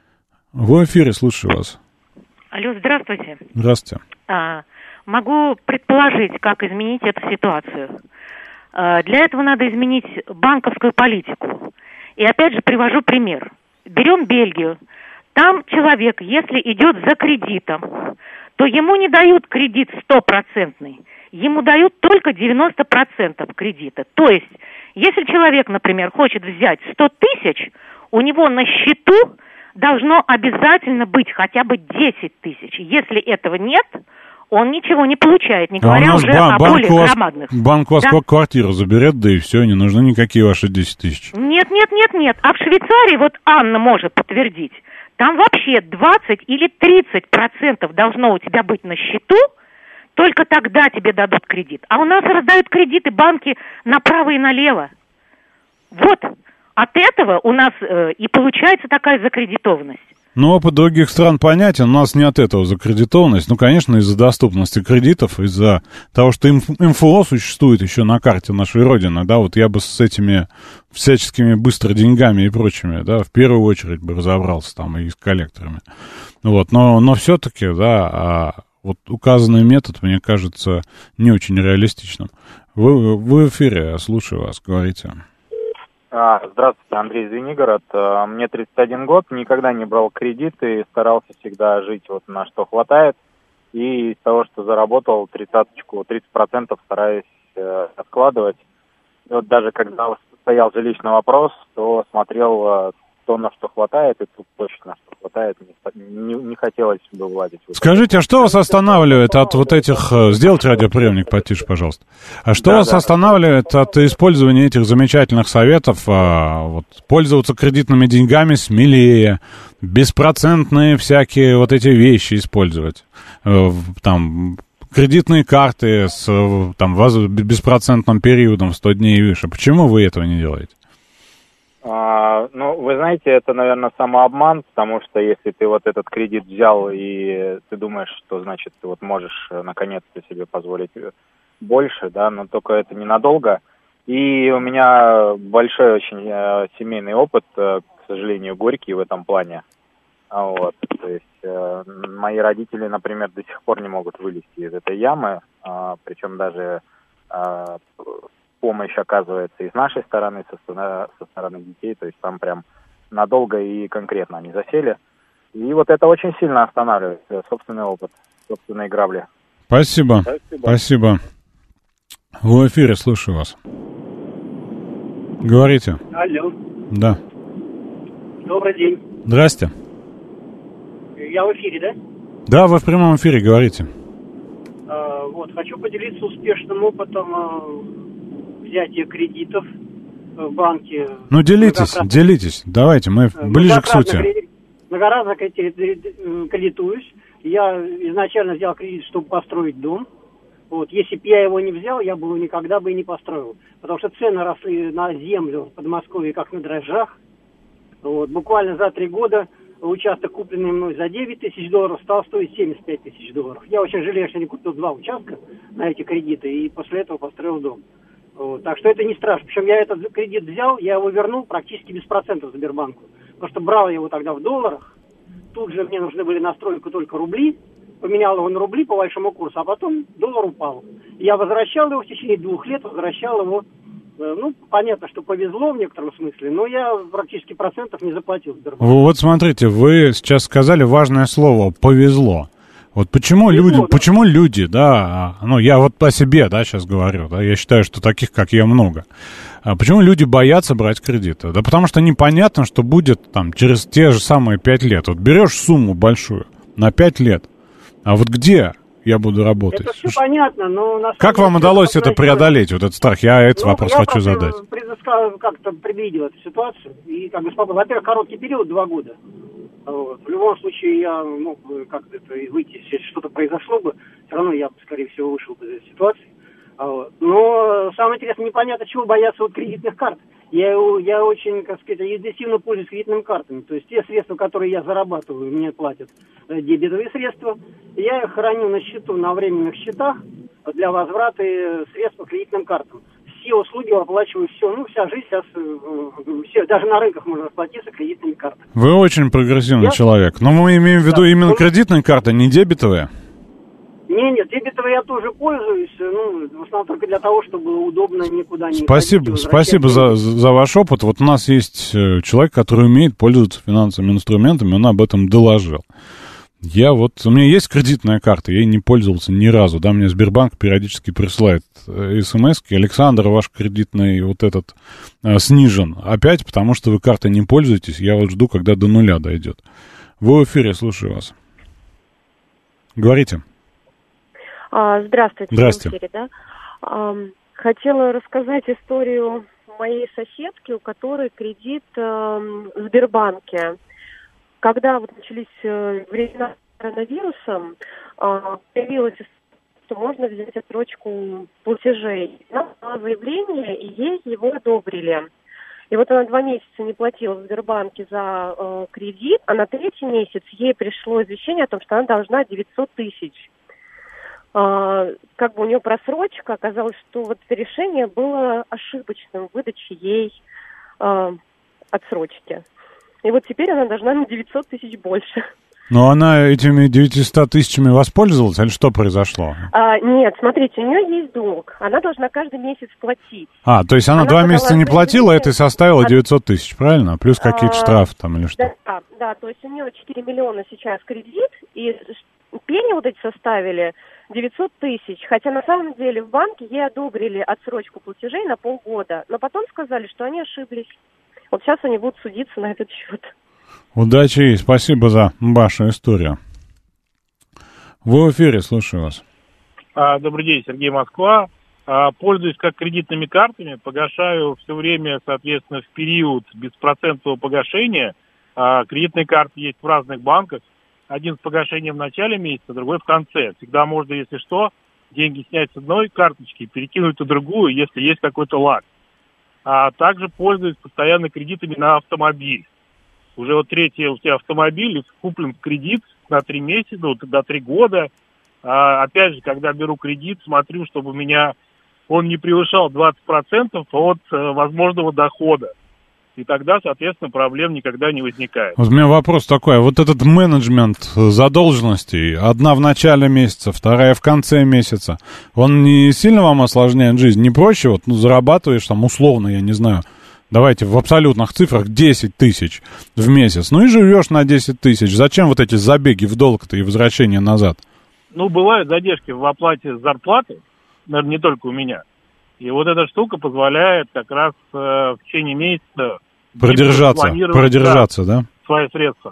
В эфире, слушаю вас. Алло, здравствуйте. Здравствуйте. А, могу предположить, как изменить эту ситуацию. А, для этого надо изменить банковскую политику. И опять же привожу пример. Берем Бельгию. Там человек, если идет за кредитом, то ему не дают кредит стопроцентный, ему дают только девяносто процентов кредита. То есть, если человек, например, хочет взять сто тысяч, у него на счету должно обязательно быть хотя бы десять тысяч. Если этого нет, он ничего не получает, не говоря а уже ба- о более вас, громадных. Банк у вас да? квартиру заберет, да и все, не нужны никакие ваши десять тысяч. Нет, нет, нет, нет. А в Швейцарии, вот Анна может подтвердить, там вообще двадцать или тридцать процентов должно у тебя быть на счету, только тогда тебе дадут кредит. А у нас раздают кредиты банки направо и налево. Вот от этого у нас э, и получается такая закредитованность. Ну, опыт других стран понятен, у нас не от этого закредитованность. Ну, конечно, из-за доступности кредитов, из-за того, что инф- МФО существует еще на карте нашей Родины, да, вот я бы с этими всяческими быстро деньгами и прочими, да, в первую очередь бы разобрался там и с коллекторами. Вот, но, но все-таки, да, а вот указанный метод, мне кажется, не очень реалистичным. Вы, вы в эфире, я слушаю вас, говорите. Здравствуйте, Андрей Звенигород. Мне тридцать один год, никогда не брал кредиты, старался всегда жить вот на что хватает. И из того, что заработал, тридцаточку, тридцать процентов стараюсь э, откладывать. И вот даже когда стоял жилищный вопрос, то смотрел то, на что хватает, и тут точно на что хватает. Не, не, не хотелось бы владеть. Скажите, а что вас останавливает от вот этих... Сделайте радиоприемник потише, пожалуйста. А что да, вас да. останавливает от использования этих замечательных советов? А, вот, пользоваться кредитными деньгами смелее, беспроцентные всякие вот эти вещи использовать? Там... Кредитные карты с там, беспроцентным периодом в сто дней и выше. Почему вы этого не делаете? А, ну, вы знаете, это, наверное, самообман, потому что если ты вот этот кредит взял и ты думаешь, что, значит, ты вот можешь наконец-то себе позволить больше, да, но только это ненадолго. И у меня большой очень э, семейный опыт, э, к сожалению, горький в этом плане. Вот, то есть э, мои родители, например, до сих пор не могут вылезти из этой ямы, э, причем даже э, помощь оказывается и с нашей стороны, со, со стороны детей, то есть там прям надолго и конкретно они засели. И вот это очень сильно останавливает собственный опыт, собственные грабли. Спасибо, спасибо. Спасибо. В эфире, слушаю вас. Говорите. Алло. Да. Добрый день. Здрасте. Я в эфире, да? Да, вы в прямом эфире, говорите. А, вот, хочу поделиться успешным опытом а, взятия кредитов в банке. Ну, делитесь, делитесь. Давайте, мы ближе к сути. Многоразово кредитуюсь. Я изначально взял кредит, чтобы построить дом. Вот, если бы я его не взял, я бы его никогда бы и не построил. Потому что цены росли на землю в Подмосковье как на дрожжах. Вот, буквально за три года участок, купленный мной за девять тысяч долларов, стал стоить семьдесят пять тысяч долларов. Я очень жалею, что не купил два участка на эти кредиты и после этого построил дом. Вот, так что это не страшно. Причем я этот кредит взял, я его вернул практически без процентов Сбербанку. Потому что брал я его тогда в долларах. Тут же мне нужны были настройку только рубли. Поменял его на рубли по большому курсу, а потом доллар упал. Я возвращал его в течение двух лет, возвращал его. Ну, понятно, что повезло в некотором смысле, но я практически процентов не заплатил Сбербанку. Вот смотрите, вы сейчас сказали важное слово «повезло». Вот почему повезло, люди, да. почему люди, да, ну, я вот о себе, да, сейчас говорю, да, я считаю, что таких, как я, много. А почему люди боятся брать кредиты? Да потому что непонятно, что будет там через те же самые пять лет. Вот берешь сумму большую на пять лет, а вот где я буду работать? Это все понятно, но... На как вам удалось это преодолеть, вот этот страх? Я этот ну, вопрос я хочу задать. Я как-то предвидел эту ситуацию. И как бы, во-первых, короткий период, два года. Вот. В любом случае, я мог бы как-то выйти, если что-то произошло бы, все равно я, скорее всего, вышел бы из этой ситуации. Вот. Но самое интересное, непонятно, чего бояться вот кредитных карт. Я, я очень, как сказать, интенсивно пользуюсь кредитными картами. То есть те средства, которые я зарабатываю, мне платят дебетовые средства. Я их храню на счету, на временных счетах для возврата средств по кредитным картам. Все услуги оплачиваю, все, ну, вся жизнь сейчас, все, даже на рынках можно расплатиться кредитными картами. Вы очень прогрессивный я... человек. Но мы имеем в виду да. именно кредитные карты, не дебетовые? Не, нет, дебетовые я тоже пользуюсь, ну, в основном только для того, чтобы удобно никуда не Спасибо, ходить, спасибо за, за ваш опыт. Вот у нас есть человек, который умеет пользоваться финансовыми инструментами, он об этом доложил. Я вот, у меня есть кредитная карта, я ей не пользовался ни разу, да, мне Сбербанк периодически присылает смс-ки: Александр, ваш кредитный вот этот э, снижен опять, потому что вы картой не пользуетесь, я вот жду, когда до нуля дойдет. Вы в эфире, слушаю вас. Говорите. А, здравствуйте. Здравствуйте. В эфире, да? а, хотела рассказать историю моей соседки, у которой кредит э, в Сбербанке. Когда вот начались э, времена с коронавирусом, э, появилось, что можно взять отсрочку платежей. Она дала заявление, и ей его одобрили. И вот она два месяца не платила в Сбербанке за э, кредит, а на третий месяц ей пришло извещение о том, что она должна девятьсот тысяч. Э, как бы у нее просрочка, оказалось, что вот это решение было ошибочным в выдаче ей э, отсрочки. И вот теперь она должна на девятьсот тысяч больше. Но она этими девятьюстами тысячами воспользовалась, или что произошло? А, нет, смотрите, у нее есть долг. Она должна каждый месяц платить. А, то есть она, она два месяца не платила, это и составило девятьсот тысяч, правильно? Плюс какие-то а, штрафы там или что? Да, да, то есть у нее четыре миллиона сейчас кредит, и пени вот эти составили девятьсот тысяч. Хотя на самом деле в банке ей одобрили отсрочку платежей на полгода, но потом сказали, что они ошиблись. Вот сейчас они будут судиться на этот счет. Удачи и спасибо за вашу историю. Вы в эфире, слушаю вас. А, добрый день, Сергей, Москва. А, пользуюсь как кредитными картами, погашаю все время, соответственно, в период беспроцентного погашения. А, кредитные карты есть в разных банках. Один с погашением в начале месяца, другой в конце. Всегда можно, если что, деньги снять с одной карточки и перекинуть на другую, если есть какой-то лаг. А также пользуюсь постоянно кредитами на автомобиль. Уже вот третий у тебя автомобиль, куплен в кредит на три месяца, ну, до три года. А, опять же, когда беру кредит, смотрю, чтобы у меня он не превышал двадцать процентов от э, возможного дохода. И тогда, соответственно, проблем никогда не возникает. Вот у меня вопрос такой. Вот этот менеджмент задолженностей, одна в начале месяца, вторая в конце месяца, он не сильно вам осложняет жизнь? Не проще? Вот, ну, зарабатываешь там условно, я не знаю, давайте в абсолютных цифрах десять тысяч в месяц. Ну и живешь на десять тысяч. Зачем вот эти забеги в долг-то и возвращение назад? Ну, бывают задержки в оплате зарплаты, наверное, не только у меня. И вот эта штука позволяет как раз э, в течение месяца продержаться, продержаться, да, да? Свои средства.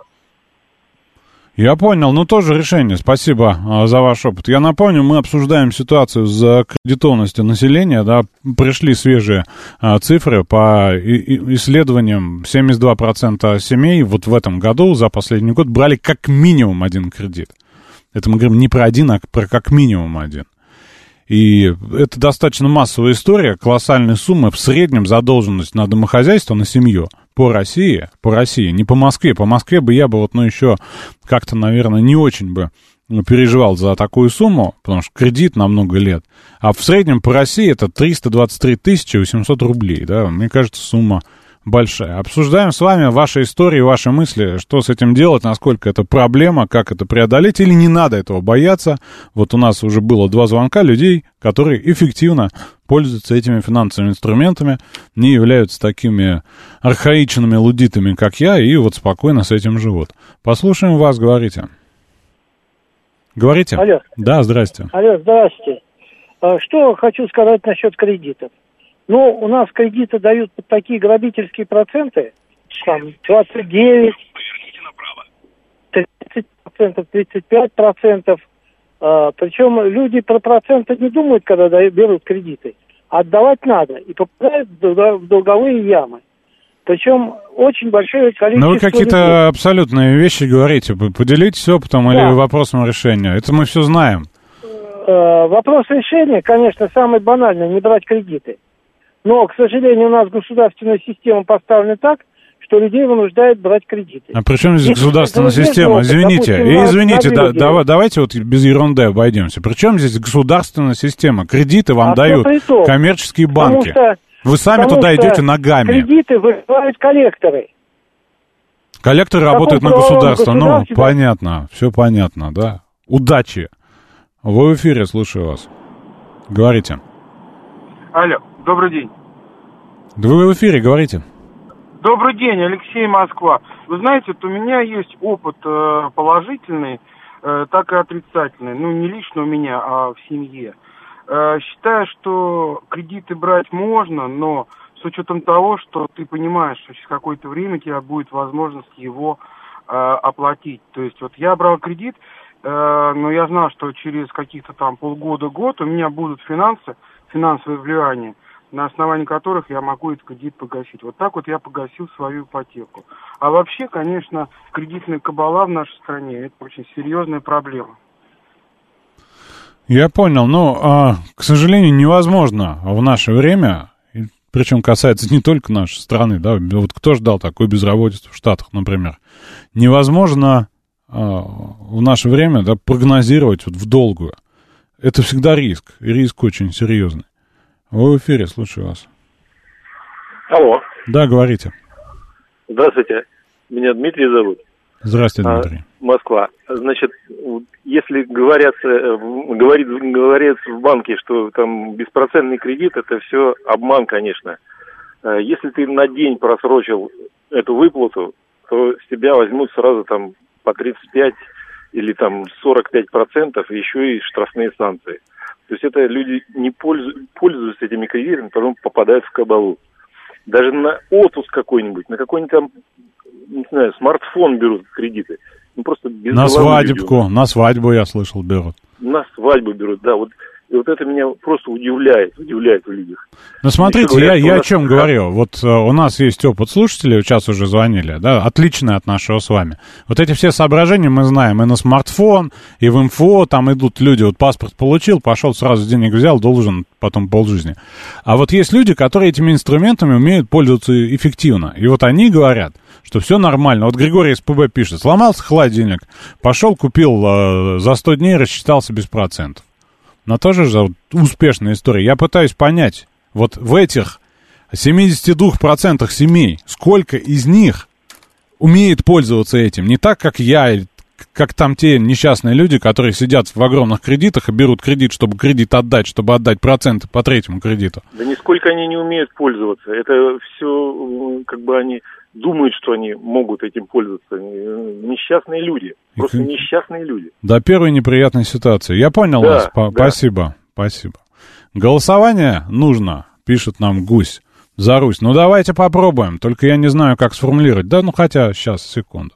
Я понял, ну тоже решение. Спасибо а, за ваш опыт. Я напомню, мы обсуждаем ситуацию с кредитованностью населения, да, пришли свежие а, цифры по и, и, исследованиям. семьдесят два процента семей вот в этом году, за последний год, брали как минимум один кредит. Это мы говорим не про один, а про как минимум один. И это достаточно массовая история, колоссальные суммы, в среднем задолженность на домохозяйство, на семью по России, по России, не по Москве, по Москве бы я бы вот, ну, еще как-то, наверное, не очень бы переживал за такую сумму, потому что кредит на много лет, а в среднем по России это триста двадцать три тысячи восемьсот рублей, да, мне кажется, сумма большая. Обсуждаем с вами ваши истории, ваши мысли, что с этим делать, насколько это проблема, как это преодолеть, или не надо этого бояться. Вот у нас уже было два звонка людей, которые эффективно пользуются этими финансовыми инструментами, не являются такими архаичными лудитами, как я, и вот спокойно с этим живут. Послушаем вас, говорите. Говорите? Алло. Да, здрасте. Алло, здрасте. Что хочу сказать насчет кредитов. Ну, у нас кредиты дают под такие грабительские проценты, там двадцать девять, тридцать процентов, тридцать пять процентов. А, причем люди про проценты не думают, когда дают, берут кредиты. Отдавать надо, и попадают в долговые ямы. Причем очень большое количество... Но вы какие-то людей. Абсолютные вещи говорите. Поделитесь опытом, да, или вопросом решения. Это мы все знаем. Э, вопрос решения, конечно, самый банальный, не брать кредиты. Но, к сожалению, у нас государственная система поставлена так, что людей вынуждает брать кредиты. А при чем здесь государственная система? Извините, допустим, извините, на, да, на давай, давайте вот без ерунды обойдемся. При чем здесь государственная система? Кредиты вам а дают коммерческие банки. Что, вы сами туда идете ногами. Кредиты вызывают коллекторы. Коллекторы работают на государство. Ну, понятно, все понятно, да. Удачи. Вы в эфире, слушаю вас. Говорите. Алло, добрый день. Да вы в эфире, говорите. Добрый день, Алексей, Москва. Вы знаете, вот у меня есть опыт э, положительный, э, так и отрицательный. Ну, не лично у меня, а в семье. Э, считаю, что кредиты брать можно, но с учетом того, что ты понимаешь, что через какое-то время у тебя будет возможность его э, оплатить. То есть вот я брал кредит, э, но я знал, что через каких-то там полгода-год у меня будут финансы, финансовые вливания, на основании которых я могу этот кредит погасить. Вот так вот я погасил свою ипотеку. А вообще, конечно, кредитная кабала в нашей стране – это очень серьезная проблема. Я понял, но, а, к сожалению, невозможно в наше время, причем касается не только нашей страны, да, вот кто ждал такой безработицы в Штатах, например, невозможно а, в наше время, да, прогнозировать вот в долгую. Это всегда риск, и риск очень серьезный. Вы в эфире, слушаю вас. Алло. Да, говорите. Здравствуйте, меня Дмитрий зовут. Здравствуйте, Дмитрий. А, Москва. Значит, если говорят, говорит, говорят в банке, что там беспроцентный кредит, это все обман, конечно. Если ты на день просрочил эту выплату, то с тебя возьмут сразу там по тридцать пять или там сорок пять процентов, и еще и штрафные санкции. То есть это люди не пользуются, пользуются этими кредитами, потом попадают в кабалу. Даже на отпуск какой-нибудь, на какой-нибудь там, не знаю, смартфон берут кредиты. Ну, просто без на свадебку, люди. На свадьбу, я слышал, берут. На свадьбу берут, да. Вот, и вот это меня просто удивляет, удивляет в людях. Ну, смотрите, говорят, я, я о чем нас... говорю. Вот uh, у нас есть опыт слушателей, сейчас уже звонили, да, отличный от нашего с вами. Вот эти все соображения мы знаем и на смартфон, и в МФО, там идут люди, вот паспорт получил, пошел, сразу денег взял, должен потом полжизни. А вот есть люди, которые этими инструментами умеют пользоваться эффективно. И вот они говорят, что все нормально. Вот Григорий из ПБ пишет, сломался холодильник, пошел, купил э, за сто дней, рассчитался без процентов. Но тоже же вот, успешная история. Я пытаюсь понять, вот в этих семьдесят два процента семей, сколько из них умеет пользоваться этим? Не так, как я, как там те несчастные люди, которые сидят в огромных кредитах и берут кредит, чтобы кредит отдать, чтобы отдать проценты по третьему кредиту. Да нисколько они не умеют пользоваться. Это все, как бы они думают, что они могут этим пользоваться. Несчастные люди. Просто и... несчастные люди. До первой неприятной ситуации. Я понял да, вас. Да. Спасибо. Спасибо. Голосование нужно, пишет нам Гусь, за Русь. Ну, давайте попробуем. Только я не знаю, как сформулировать. Да, ну, хотя, сейчас, секунду.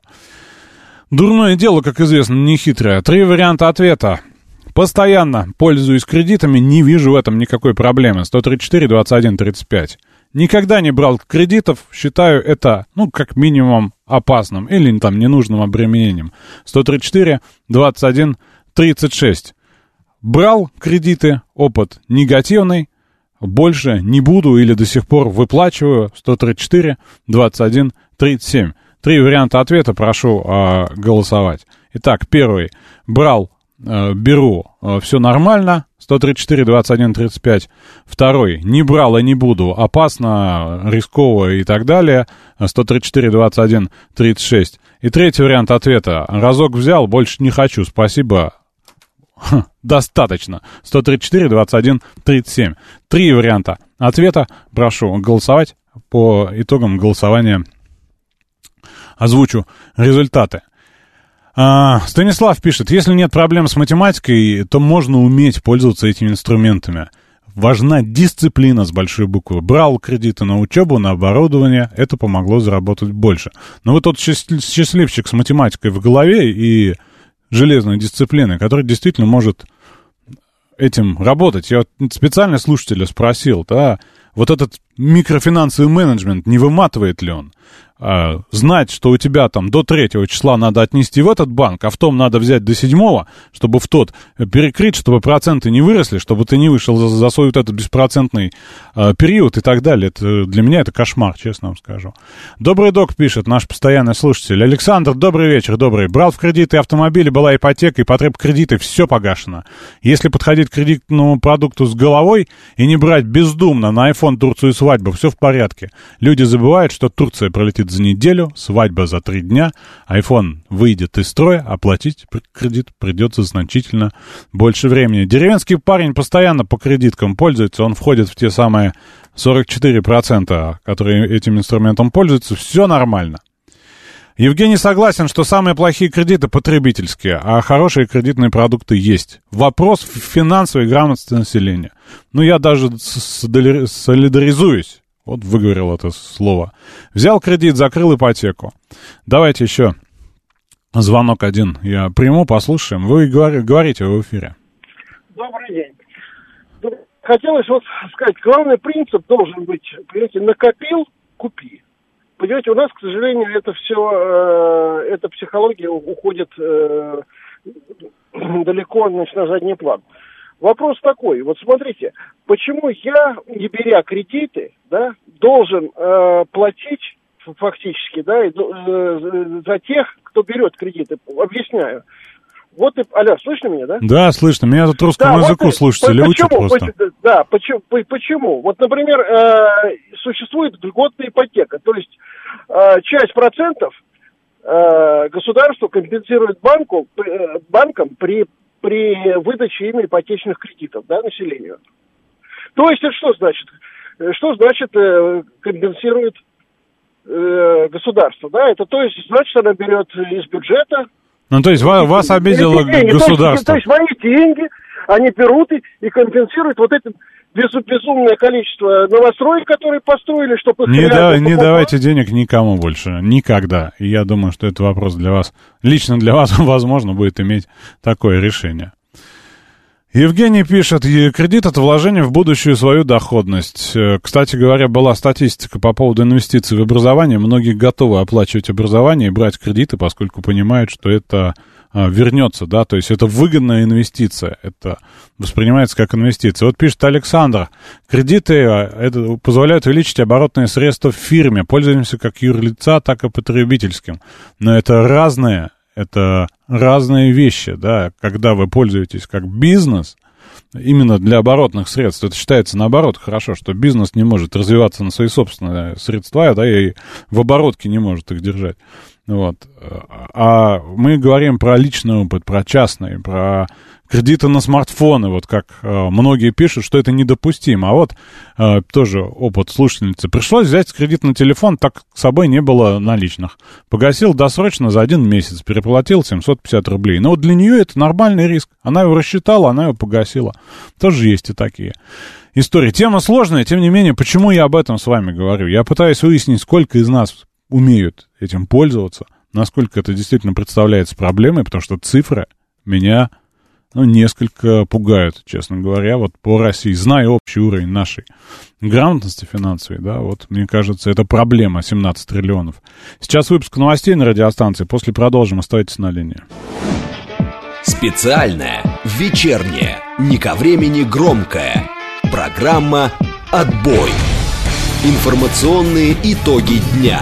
Дурное дело, как известно, не хитрое. Три варианта ответа. Постоянно пользуюсь кредитами, не вижу в этом никакой проблемы. сто тридцать четыре, двадцать один, тридцать пять. Никогда не брал кредитов, считаю это, ну, как минимум опасным или там ненужным обременением. сто тридцать четыре, двадцать один, тридцать шесть. Брал кредиты, опыт негативный, больше не буду или до сих пор выплачиваю. сто тридцать четыре, двадцать один, тридцать семь. Три варианта ответа, прошу э, голосовать. Итак, первый. Брал э, беру, э, все нормально, сто тридцать четыре двадцать один тридцать пять. Второй, не брал и не буду, опасно, рисково и так далее, сто тридцать четыре двадцать один тридцать шесть. И третий вариант ответа, разок взял, больше не хочу, спасибо, Ха, достаточно, сто тридцать четыре двадцать один тридцать семь. Три варианта ответа, прошу голосовать, по итогам голосования озвучу результаты. А, Станислав пишет, если нет проблем с математикой, то можно уметь пользоваться этими инструментами. Важна дисциплина с большой буквы. Брал кредиты на учебу, на оборудование, это помогло заработать больше. Но вот тот счастливчик с математикой в голове и железной дисциплиной, который действительно может этим работать. Я вот специально слушателя спросил, да, вот этот микрофинансовый менеджмент, не выматывает ли он? А, знать, что у тебя там до третьего числа надо отнести в этот банк, а в том надо взять до седьмого, чтобы в тот перекрыть, чтобы проценты не выросли, чтобы ты не вышел за, за свой вот этот беспроцентный а, период и так далее. Это, для меня это кошмар, честно вам скажу. Добрый док пишет, наш постоянный слушатель. Александр, добрый вечер, добрый. Брал в кредиты автомобили, была ипотека, и потреб кредиты, все погашено. Если подходить к кредитному продукту с головой и не брать бездумно на iPhone, Турцию и свадьбу, все в порядке. Люди забывают, что Турция пролетит за неделю, свадьба за три дня, iPhone выйдет из строя, оплатить кредит придется значительно больше времени. Деревенский парень постоянно по кредиткам пользуется, он входит в те самые сорок четыре процента, которые этим инструментом пользуются, все нормально. Евгений согласен, что самые плохие кредиты потребительские, а хорошие кредитные продукты есть. Вопрос в финансовой грамотности населения. Ну, я даже солидаризуюсь. Вот выговорил это слово. Взял кредит, закрыл ипотеку. Давайте еще звонок один я приму, послушаем. Вы говори, говорите в эфире. Добрый день. Хотелось вот сказать, главный принцип должен быть, понимаете, накопил, купи. Понимаете, у нас, к сожалению, это все, э, эта психология уходит э, далеко, значит, на задний план. Вопрос такой, вот смотрите, почему я, не беря кредиты, да, должен э, платить фактически, да, и, э, за тех, кто берет кредиты? Объясняю. Вот и, алло, слышно меня, да? Да, слышно. Меня тут русскому да, языку вот, слушатели учат просто. Почему, да, почему, почему? Вот, например, э, существует льготная ипотека, то есть э, часть процентов э, государство компенсирует банку, э, банкам при, при выдаче ими ипотечных кредитов, да, населению. То есть это что значит? Что значит э, компенсирует э, государство, да? Это то есть значит, она берет из бюджета. Ну, то есть вас, вас обидело деньги, государство. То есть, то есть мои деньги, они берут и, и компенсируют вот это без, безумное количество новостроек, которые построили, чтобы... Не, да, не давайте денег никому больше, никогда. И я думаю, что это вопрос для вас, лично для вас, возможно, будет иметь такое решение. Евгений пишет, кредит — это вложение в будущую свою доходность. Кстати говоря, была статистика по поводу инвестиций в образование. Многие готовы оплачивать образование и брать кредиты, поскольку понимают, что это а, вернется, да, то есть это выгодная инвестиция, это воспринимается как инвестиция. Вот пишет Александр, кредиты это позволяют увеличить оборотные средства в фирме, пользуемся как юрлица, так и потребительским. Но это разные Это разные вещи, да, когда вы пользуетесь как бизнес, именно для оборотных средств, это считается наоборот хорошо, что бизнес не может развиваться на свои собственные средства, да, и в оборотке не может их держать. Вот. А мы говорим про личный опыт, про частный, про кредиты на смартфоны, вот как э, многие пишут, что это недопустимо. А вот э, тоже опыт слушательницы. Пришлось взять кредит на телефон, так как с собой не было наличных. Погасил досрочно за один месяц, переплатил семьсот пятьдесят рублей. Но вот для нее это нормальный риск. Она его рассчитала, она его погасила. Тоже есть и такие истории. Тема сложная, тем не менее, почему я об этом с вами говорю? Я пытаюсь выяснить, сколько из нас умеют этим пользоваться, насколько это действительно представляется проблемой, потому что цифры меня... Ну, несколько пугают, честно говоря, вот по России, зная общий уровень нашей грамотности финансовой, да, вот, мне кажется, это проблема, семнадцать триллионов. Сейчас выпуск новостей на радиостанции, после продолжим, оставайтесь на линии. Специальная, вечерняя, не ко времени громкая программа «Отбой». Информационные итоги дня.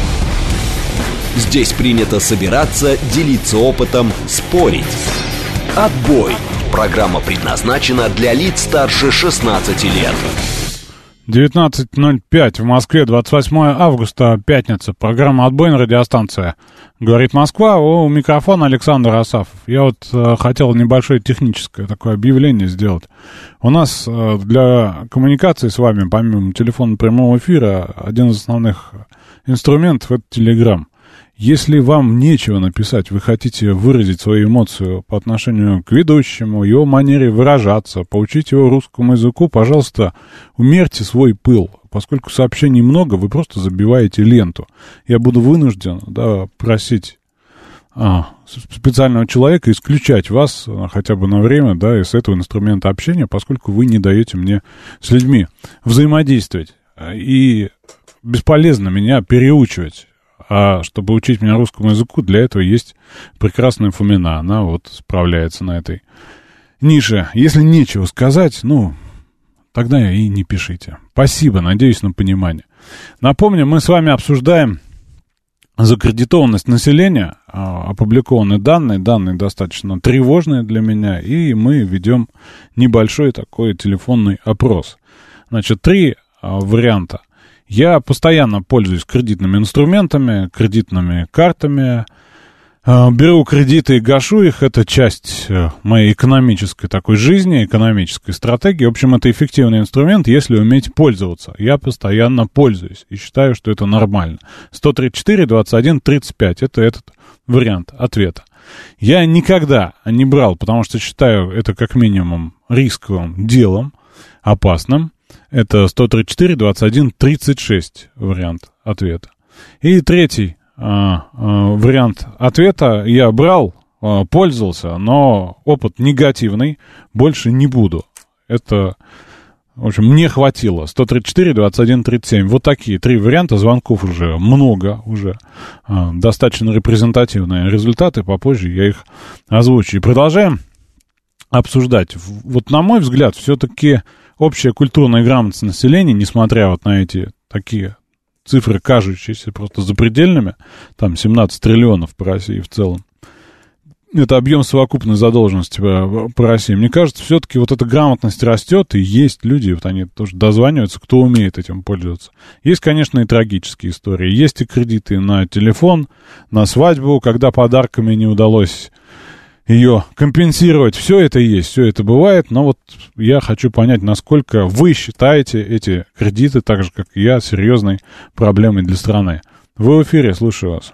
Здесь принято собираться, делиться опытом, спорить. «Отбой». Программа предназначена для лиц старше шестнадцати лет. девятнадцать ноль пять в Москве, двадцать восьмое августа, пятница. Программа «Отбой» на радиостанции «Говорит Москва». У микрофона Александр Асафов. Я вот э, хотел небольшое техническое такое объявление сделать. У нас э, для коммуникации с вами, помимо телефона прямого эфира, один из основных инструментов — это Telegram. Если вам нечего написать, вы хотите выразить свою эмоцию по отношению к ведущему, его манере выражаться, поучить его русскому языку, пожалуйста, умерьте свой пыл. Поскольку сообщений много, вы просто забиваете ленту. Я буду вынужден, да, просить а, специального человека исключать вас а, хотя бы на время, да, из этого инструмента общения, поскольку вы не даете мне с людьми взаимодействовать. И бесполезно меня переучивать. А чтобы учить меня русскому языку, для этого есть прекрасная Фомина. Она вот справляется на этой нише. Если нечего сказать, ну, тогда и не пишите. Спасибо, надеюсь на понимание. Напомню, мы с вами обсуждаем закредитованность населения. Опубликованы данные. Данные достаточно тревожные для меня. И мы ведем небольшой такой телефонный опрос. Значит, три варианта. Я постоянно пользуюсь кредитными инструментами, кредитными картами, беру кредиты и гашу их. Это часть моей экономической такой жизни, экономической стратегии. В общем, это эффективный инструмент, если уметь пользоваться. Я постоянно пользуюсь и считаю, что это нормально. сто тридцать четыре двадцать один тридцать пять. Это этот вариант ответа. Я никогда не брал, потому что считаю это как минимум рисковым делом, опасным. Это сто тридцать четыре двадцать один тридцать шесть вариант ответа. И третий а, а, вариант ответа. Я брал, а, пользовался, но опыт негативный, больше не буду. Это, в общем, мне хватило. сто тридцать четыре двадцать один тридцать семь. Вот такие три варианта. Звонков уже много, уже а, достаточно репрезентативные результаты. Попозже я их озвучу. И продолжаем обсуждать. Вот на мой взгляд, все-таки общая культурная грамотность населения, несмотря вот на эти такие цифры, кажущиеся просто запредельными, там семнадцать триллионов по России в целом, это объем совокупной задолженности по, по России. Мне кажется, все-таки вот эта грамотность растет, и есть люди, вот они тоже дозваниваются, кто умеет этим пользоваться. Есть, конечно, и трагические истории. Есть и кредиты на телефон, на свадьбу, когда подарками не удалось ее компенсировать. Все это есть, все это бывает, но вот я хочу понять, насколько вы считаете эти кредиты, так же, как и я, серьезной проблемой для страны. Вы в эфире, слушаю вас.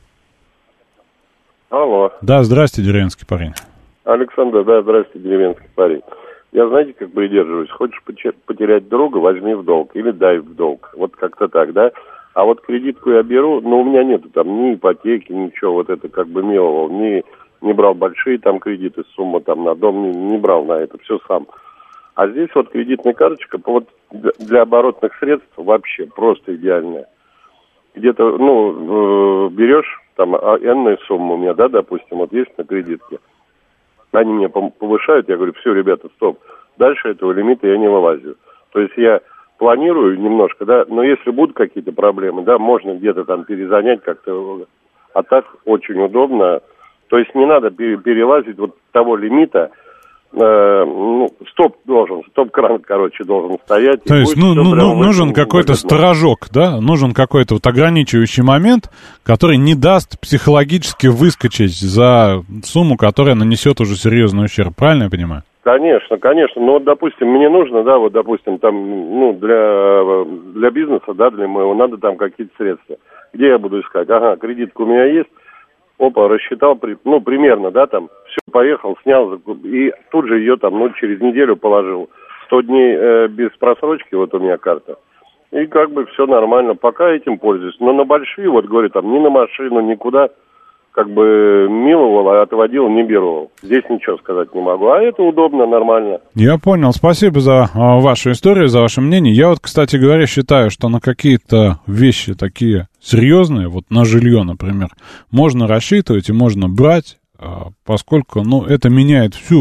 Алло. Да, здрасте, деревенский парень. Александр, да, здрасте, деревенский парень. Я, знаете, как придерживаюсь, хочешь потерять друга, возьми в долг или дай в долг. Вот как-то так, да? А вот кредитку я беру, но у меня нету там ни ипотеки, ничего, вот это как бы мелого, ни... Не брал большие там кредиты, сумма там на дом, не, не брал на это, все сам. А здесь вот кредитная карточка вот для оборотных средств вообще просто идеальная. Где-то, ну, э, берешь, там, энная сумма у меня, да, допустим, вот есть на кредитке. Они мне повышают, я говорю, все, ребята, стоп, дальше этого лимита я не вылазю. То есть я планирую немножко, да, но если будут какие-то проблемы, да, можно где-то там перезанять как-то, а так очень удобно. То есть не надо перелазить вот того лимита, э, ну, стоп должен, стоп-кран, короче, должен стоять. То есть ну, ну, ну, нужен какой-то сторожок, да? Нужен какой-то вот ограничивающий момент, который не даст психологически выскочить за сумму, которая нанесет уже серьезный ущерб. Правильно я понимаю? Конечно, конечно. Но вот, допустим, мне нужно, да, вот, допустим, там, ну, для, для бизнеса, да, для моего, надо там какие-то средства. Где я буду искать? Ага, кредитка у меня есть. Опа, рассчитал, ну, примерно, да, там, все, поехал, снял, и тут же ее там, ну, через неделю положил. сто дней э, без просрочки, вот у меня карта. И как бы все нормально, пока этим пользуюсь. Но на большие, вот, говорю, там, ни на машину, никуда, как бы, миловал, а отводил, не беру. Здесь ничего сказать не могу. А это удобно, нормально. Я понял. Спасибо за а, вашу историю, за ваше мнение. Я вот, кстати говоря, считаю, что на какие-то вещи такие серьезные, вот на жилье, например, можно рассчитывать и можно брать, а, поскольку, ну, это меняет всю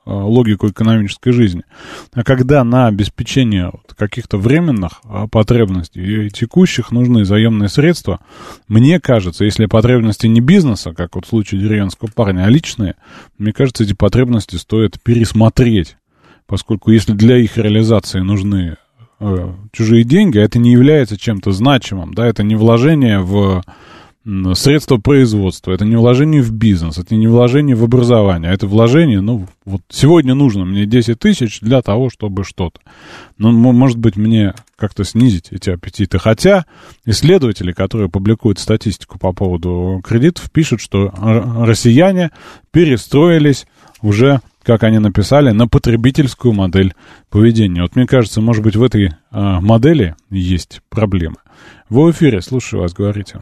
логику экономической жизни. А когда на обеспечение вот каких-то временных потребностей и текущих нужны заемные средства, мне кажется, если потребности не бизнеса, как вот в случае деревенского парня, а личные, мне кажется, эти потребности стоит пересмотреть, поскольку если для их реализации нужны э, чужие деньги, это не является чем-то значимым, да, это не вложение в средства производства, это не вложение в бизнес, это не вложение в образование, это вложение, ну, вот сегодня нужно мне десять тысяч для того, чтобы что-то. Ну, может быть, мне как-то снизить эти аппетиты. Хотя исследователи, которые публикуют статистику по поводу кредитов, пишут, что россияне перестроились уже, как они написали, на потребительскую модель поведения. Вот мне кажется, может быть, в этой а, модели есть проблемы. Вы в эфире, слушаю вас, говорите.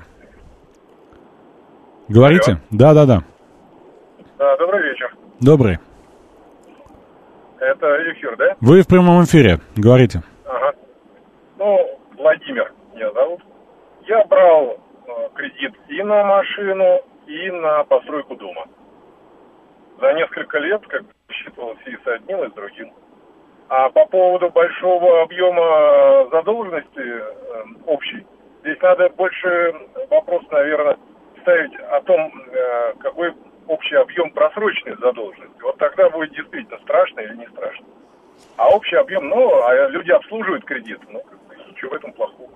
Говорите? Да, да, да. Да, добрый вечер. Добрый. Это эфир, да? Вы в прямом эфире. Говорите. Ага. Ну, Владимир меня зовут. Я брал э, кредит и на машину, и на постройку дома. За несколько лет, как считалось, и с одним, и с другим. А по поводу большого объема задолженности э, общей, здесь надо больше вопрос, наверное, ставить о том, какой общий объем просроченной задолженности. Вот тогда будет действительно страшно или не страшно. А общий объем, ну, а люди обслуживают кредит. Ну, что в этом плохого?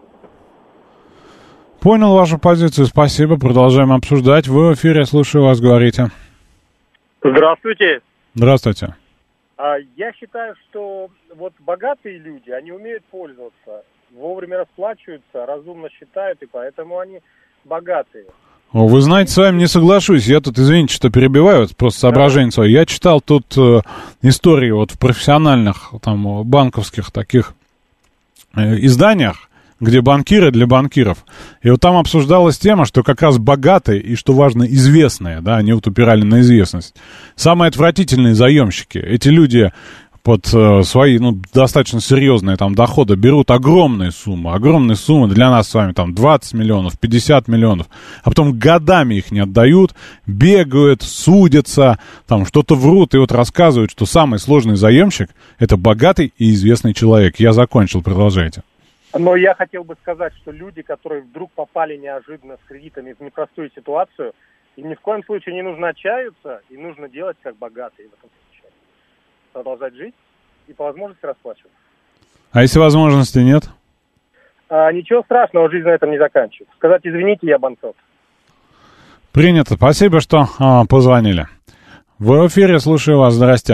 Понял вашу позицию, спасибо. Продолжаем обсуждать. Вы в эфире, слушаю вас, говорите. Здравствуйте. Здравствуйте. Я считаю, что вот богатые люди, они умеют пользоваться, вовремя расплачиваются, разумно считают, и поэтому они богатые. Вы знаете, с вами не соглашусь. Я тут, извините, что перебиваю, просто соображение свое. Я читал тут э, истории вот в профессиональных там банковских таких э, изданиях, где банкиры для банкиров. И вот там обсуждалась тема, что как раз богатые и, что важно, известные, да, они вот упирали на известность. Самые отвратительные заемщики. Эти люди под э, свои, ну, достаточно серьезные там доходы берут огромные суммы, огромные суммы для нас с вами, там, двадцать миллионов, пятьдесят миллионов, а потом годами их не отдают, бегают, судятся, там, что-то врут и вот рассказывают, что самый сложный заемщик — это богатый и известный человек. Я закончил, продолжайте. Но я хотел бы сказать, что люди, которые вдруг попали неожиданно с кредитами в непростую ситуацию, им ни в коем случае не нужно отчаиваться, и нужно делать как богатые в этом случае. Продолжать жить и по возможности расплачиваться. А если возможности нет? А, ничего страшного, жизнь на этом не заканчивается. Сказать извините, я банкрот. Принято. Спасибо, что а, позвонили. В эфире, слушаю вас. Здрасте.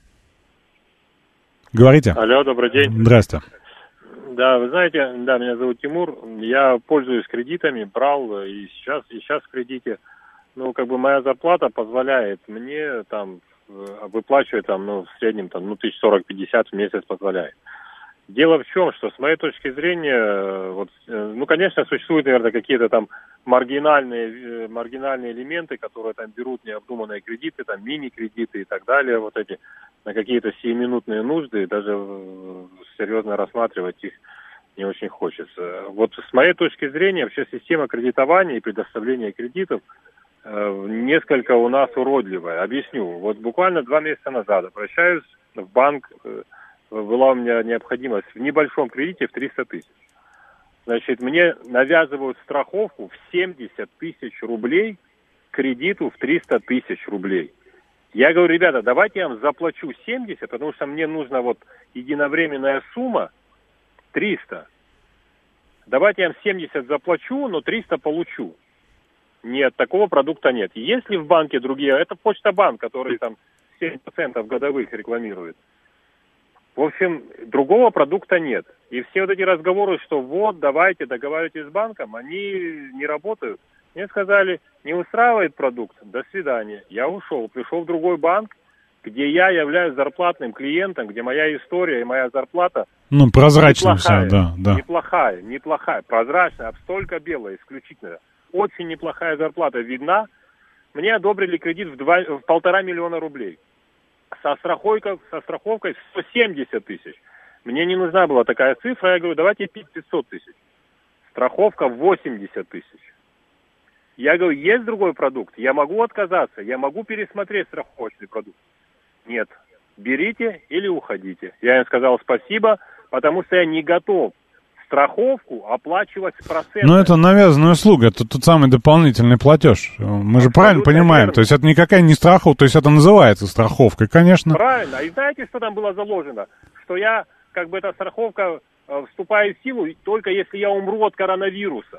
Говорите. Алло, добрый день. Здрасте. Да, вы знаете, да, меня зовут Тимур. Я пользуюсь кредитами, брал и сейчас, и сейчас в кредите. Ну, как бы моя зарплата позволяет мне там выплачивать там, ну, в среднем там, ну, тысяч сорок-пятьдесят в месяц позволяет. Дело в чем, что с моей точки зрения, вот, ну, конечно, существуют, наверное, какие-то там маргинальные, маргинальные элементы, которые там берут необдуманные кредиты, там мини-кредиты и так далее, вот эти, на какие-то сиюминутные нужды, и даже серьезно рассматривать их не очень хочется. Вот с моей точки зрения, вообще система кредитования и предоставления кредитов несколько у нас уродливая. Объясню. Вот буквально два месяца назад обращаюсь в банк, была у меня необходимость в небольшом кредите в триста тысяч. Значит, мне навязывают страховку в семьдесят тысяч рублей к кредиту в триста тысяч рублей. Я говорю, ребята, давайте я вам заплачу семьдесят, потому что мне нужна вот единовременная сумма триста. Давайте я вам семьдесят заплачу, но триста получу. Нет, такого продукта нет. Есть ли в банке другие? Это Почта-банк, который там семь процентов годовых рекламирует. В общем, другого продукта нет. И все вот эти разговоры, что вот, давайте договаривайтесь с банком, они не работают. Мне сказали, не устраивает продукт, до свидания. Я ушел, пришел в другой банк, где я являюсь зарплатным клиентом, где моя история и моя зарплата ну, прозрачная вся, да, да. Неплохая, неплохая, прозрачная, столько белая, исключительно. Очень неплохая зарплата видна. Мне одобрили кредит в, два, в полтора миллиона рублей. Со страховкой, со страховкой сто семьдесят тысяч. Мне не нужна была такая цифра. Я говорю, давайте пятьсот тысяч. Страховка восемьдесят тысяч. Я говорю, есть другой продукт? Я могу отказаться. Я могу пересмотреть страховочный продукт? Нет. берите или уходите. Я им сказал спасибо, потому что я не готов страховку оплачивать с процентом. Ну, это навязанная услуга, это тот самый дополнительный платеж. Мы же правильно понимаем, верно. То есть это никакая не страховка, то есть это называется страховкой, конечно. Правильно, и знаете, что там было заложено? Что я, как бы, эта страховка э, вступает в силу только если я умру от коронавируса.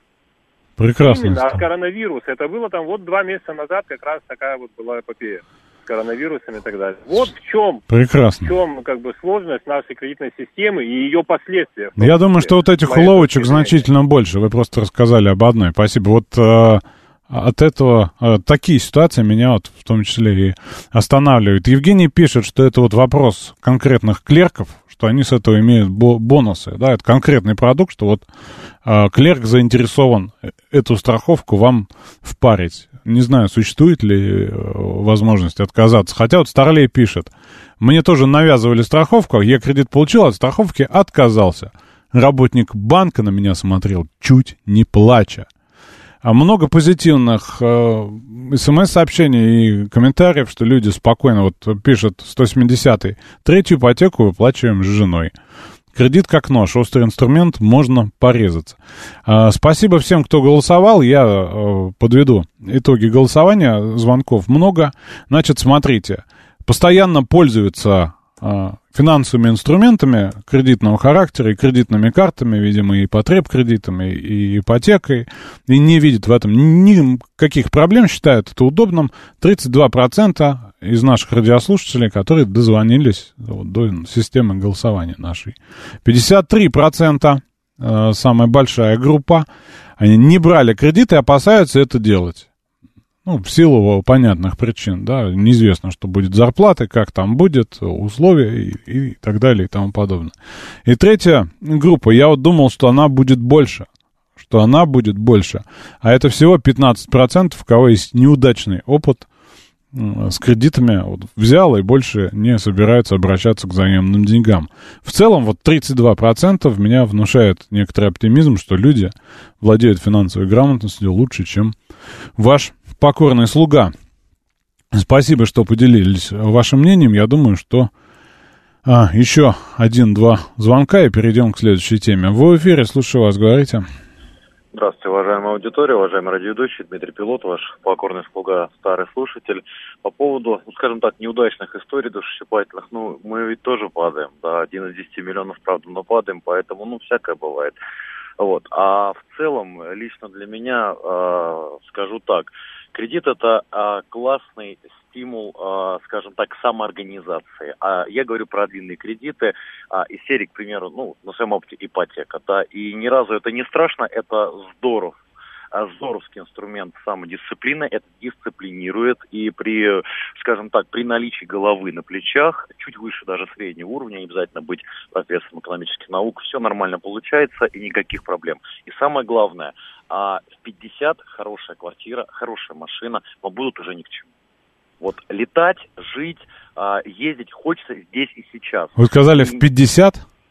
Прекрасно. Именно от коронавируса. Это было там вот два месяца назад, как раз такая вот была эпопея с коронавирусом и так далее. Вот в чем, Прекрасно. В чем как бы сложность нашей кредитной системы и ее последствия. Я думаю, что вот этих уловочек значительно больше. Вы просто рассказали об одной. Спасибо. Вот э, от этого э, такие ситуации меня вот в том числе и останавливают. Евгений пишет, что это вот вопрос конкретных клерков, что они с этого имеют бо- бонусы. Да, это конкретный продукт, что вот э, клерк заинтересован эту страховку вам впарить. Не знаю, существует ли э, возможность отказаться. Хотя вот Старлей пишет, мне тоже навязывали страховку, я кредит получил, от страховки отказался. Работник банка на меня смотрел, чуть не плача. А много позитивных э, смс-сообщений и комментариев, что люди спокойно, вот пишет сто семидесятый, третью ипотеку выплачиваем с женой. Кредит как нож, острый инструмент, можно порезаться. Э, спасибо всем, кто голосовал. Я э, подведу итоги голосования, звонков много. Значит, смотрите, постоянно пользуются э, финансовыми инструментами кредитного характера и кредитными картами, видимо, и потребкредитами, и ипотекой, и не видят в этом никаких проблем, считают это удобным. тридцать два процента из наших радиослушателей, которые дозвонились вот, до системы голосования нашей. пятьдесят три процента, э, самая большая группа, они не брали кредиты и опасаются это делать. Ну, в силу понятных причин, да, неизвестно, что будет с зарплатой, как там будет, условия и, и так далее и тому подобное. И третья группа, я вот думал, что она будет больше, что она будет больше, а это всего пятнадцать процентов, у кого есть неудачный опыт с кредитами, вот, взял и больше не собирается обращаться к заемным деньгам. В целом, вот тридцать два процента меня внушает некоторый оптимизм, что люди владеют финансовой грамотностью лучше, чем ваш покорный слуга. Спасибо, что поделились вашим мнением. Я думаю, что а, еще один-два звонка и перейдем к следующей теме. Вы в эфире, слушаю вас, говорите. Здравствуйте, уважаемая аудитория, уважаемый радиоведущий Дмитрий Пилот, ваш покорный слуга, старый слушатель. По поводу, ну, скажем так, неудачных историй душесчипательных, ну, мы ведь тоже падаем, да, один из десяти миллионов, правда, но падаем, поэтому, ну, всякое бывает. Вот. А в целом, лично для меня, э, скажу так, кредит – это э, классный стимул, э, скажем так, самоорганизации. А я говорю про длинные кредиты э, из серии, к примеру, ну, на своем опыте ипотека, да, и ни разу это не страшно, это здорово. Здоровский инструмент самодисциплины, это дисциплинирует, и при, скажем так, при наличии головы на плечах, чуть выше даже среднего уровня, не обязательно быть профессором экономических наук, все нормально получается и никаких проблем. И самое главное, в пятьдесят хорошая квартира, хорошая машина, но будут уже ни к чему. Вот летать, жить, ездить хочется здесь и сейчас. Вы сказали в пятьдесят?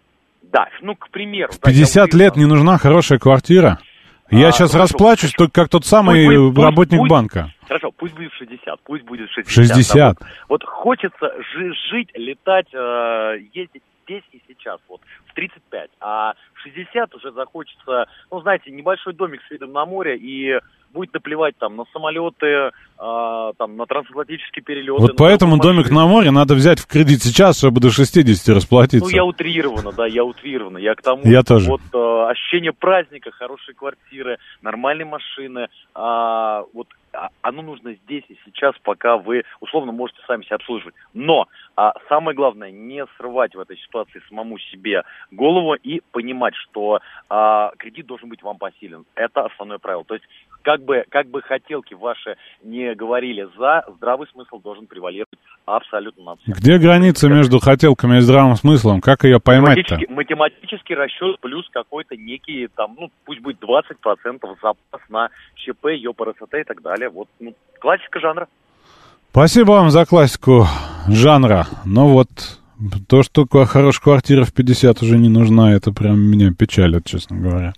Да, ну, к примеру. В пятьдесят да, лет не нужна хорошая квартира? Я а, сейчас хорошо, расплачусь, хорошо. Только как тот самый пусть будет, работник пусть, банка. Хорошо, пусть будет шестьдесят, пусть будет шестьдесят. шестьдесят. Да, вот, вот хочется жи- жить, летать, э, ездить здесь и сейчас, вот, в тридцать пять. А в шестьдесят уже захочется, ну, знаете, небольшой домик с видом на море, и будет наплевать там на самолеты, э, там, на трансатлантические перелеты. Вот поэтому домик на море надо взять в кредит сейчас, чтобы до шестидесяти расплатиться. Ну, я утрированно, да, я утрированно. Я к тому, я тоже. Вот э, ощущение праздника, хорошие квартиры, нормальные машины, э, вот оно нужно здесь и сейчас, пока вы, условно, можете сами себя обслуживать. Но а, самое главное, не срывать в этой ситуации самому себе голову и понимать, что а, кредит должен быть вам посилен. Это основное правило. То есть, как бы, как бы хотелки ваши не говорили за, здравый смысл должен превалировать абсолютно над всем. Где граница между хотелками и здравым смыслом? Как ее поймать-то? Математический, математический расчет плюс какой-то некий, там, ну, пусть будет двадцать процентов запас на ЧП, ЕПРСТ и так далее. Вот, ну, классика жанра. Спасибо вам за классику жанра. Но вот то, что хорошая квартира в пятьдесят уже не нужна, это прям меня печалит, честно говоря.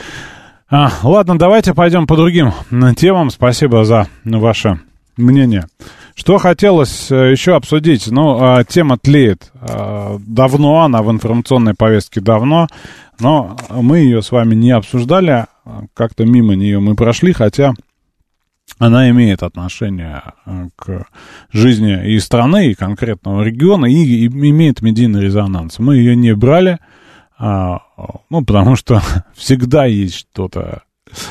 А, ладно, давайте пойдем по другим темам. Спасибо за ваше мнение. Что хотелось еще обсудить? Ну, тема тлеет давно, она в информационной повестке давно, но мы ее с вами не обсуждали, как-то мимо нее мы прошли, хотя она имеет отношение к жизни и страны, и конкретного региона, и, и имеет медийный резонанс. Мы ее не брали, ну, потому что всегда есть что-то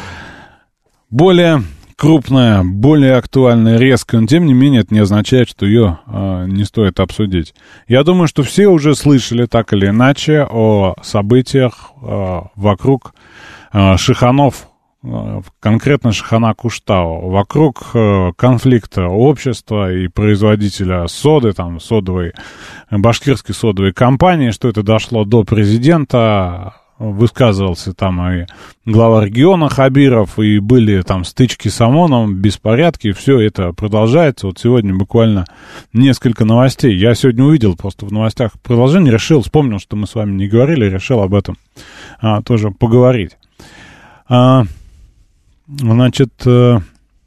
более крупная, более актуальная, резкая, но тем не менее это не означает, что ее э, не стоит обсудить. Я думаю, что все уже слышали так или иначе о событиях э, вокруг э, Шиханов, э, конкретно Шихана Куштау, вокруг э, конфликта общества и производителя соды, там, содовой, башкирской содовой компании, что это дошло до президента. Высказывался там и глава региона Хабиров, и были там стычки с ОМОНом, беспорядки, все это продолжается. Вот сегодня буквально несколько новостей. Я сегодня увидел просто в новостях продолжение, решил, вспомнил, что мы с вами не говорили, решил об этом а, тоже поговорить. А, значит, а,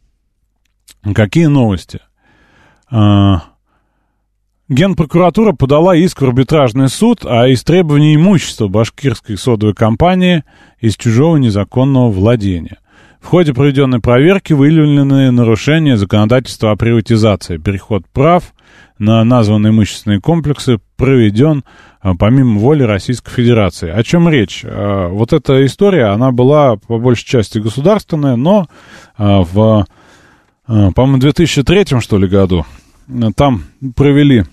какие новости? А, Генпрокуратура подала иск в арбитражный суд о истребовании имущества башкирской содовой компании из чужого незаконного владения. В ходе проведенной проверки выявлены нарушения законодательства о приватизации. Переход прав на названные имущественные комплексы проведен помимо воли Российской Федерации. О чем речь? Вот эта история, она была по большей части государственная, но в, по-моему, две тысячи третьем, что ли, году там провели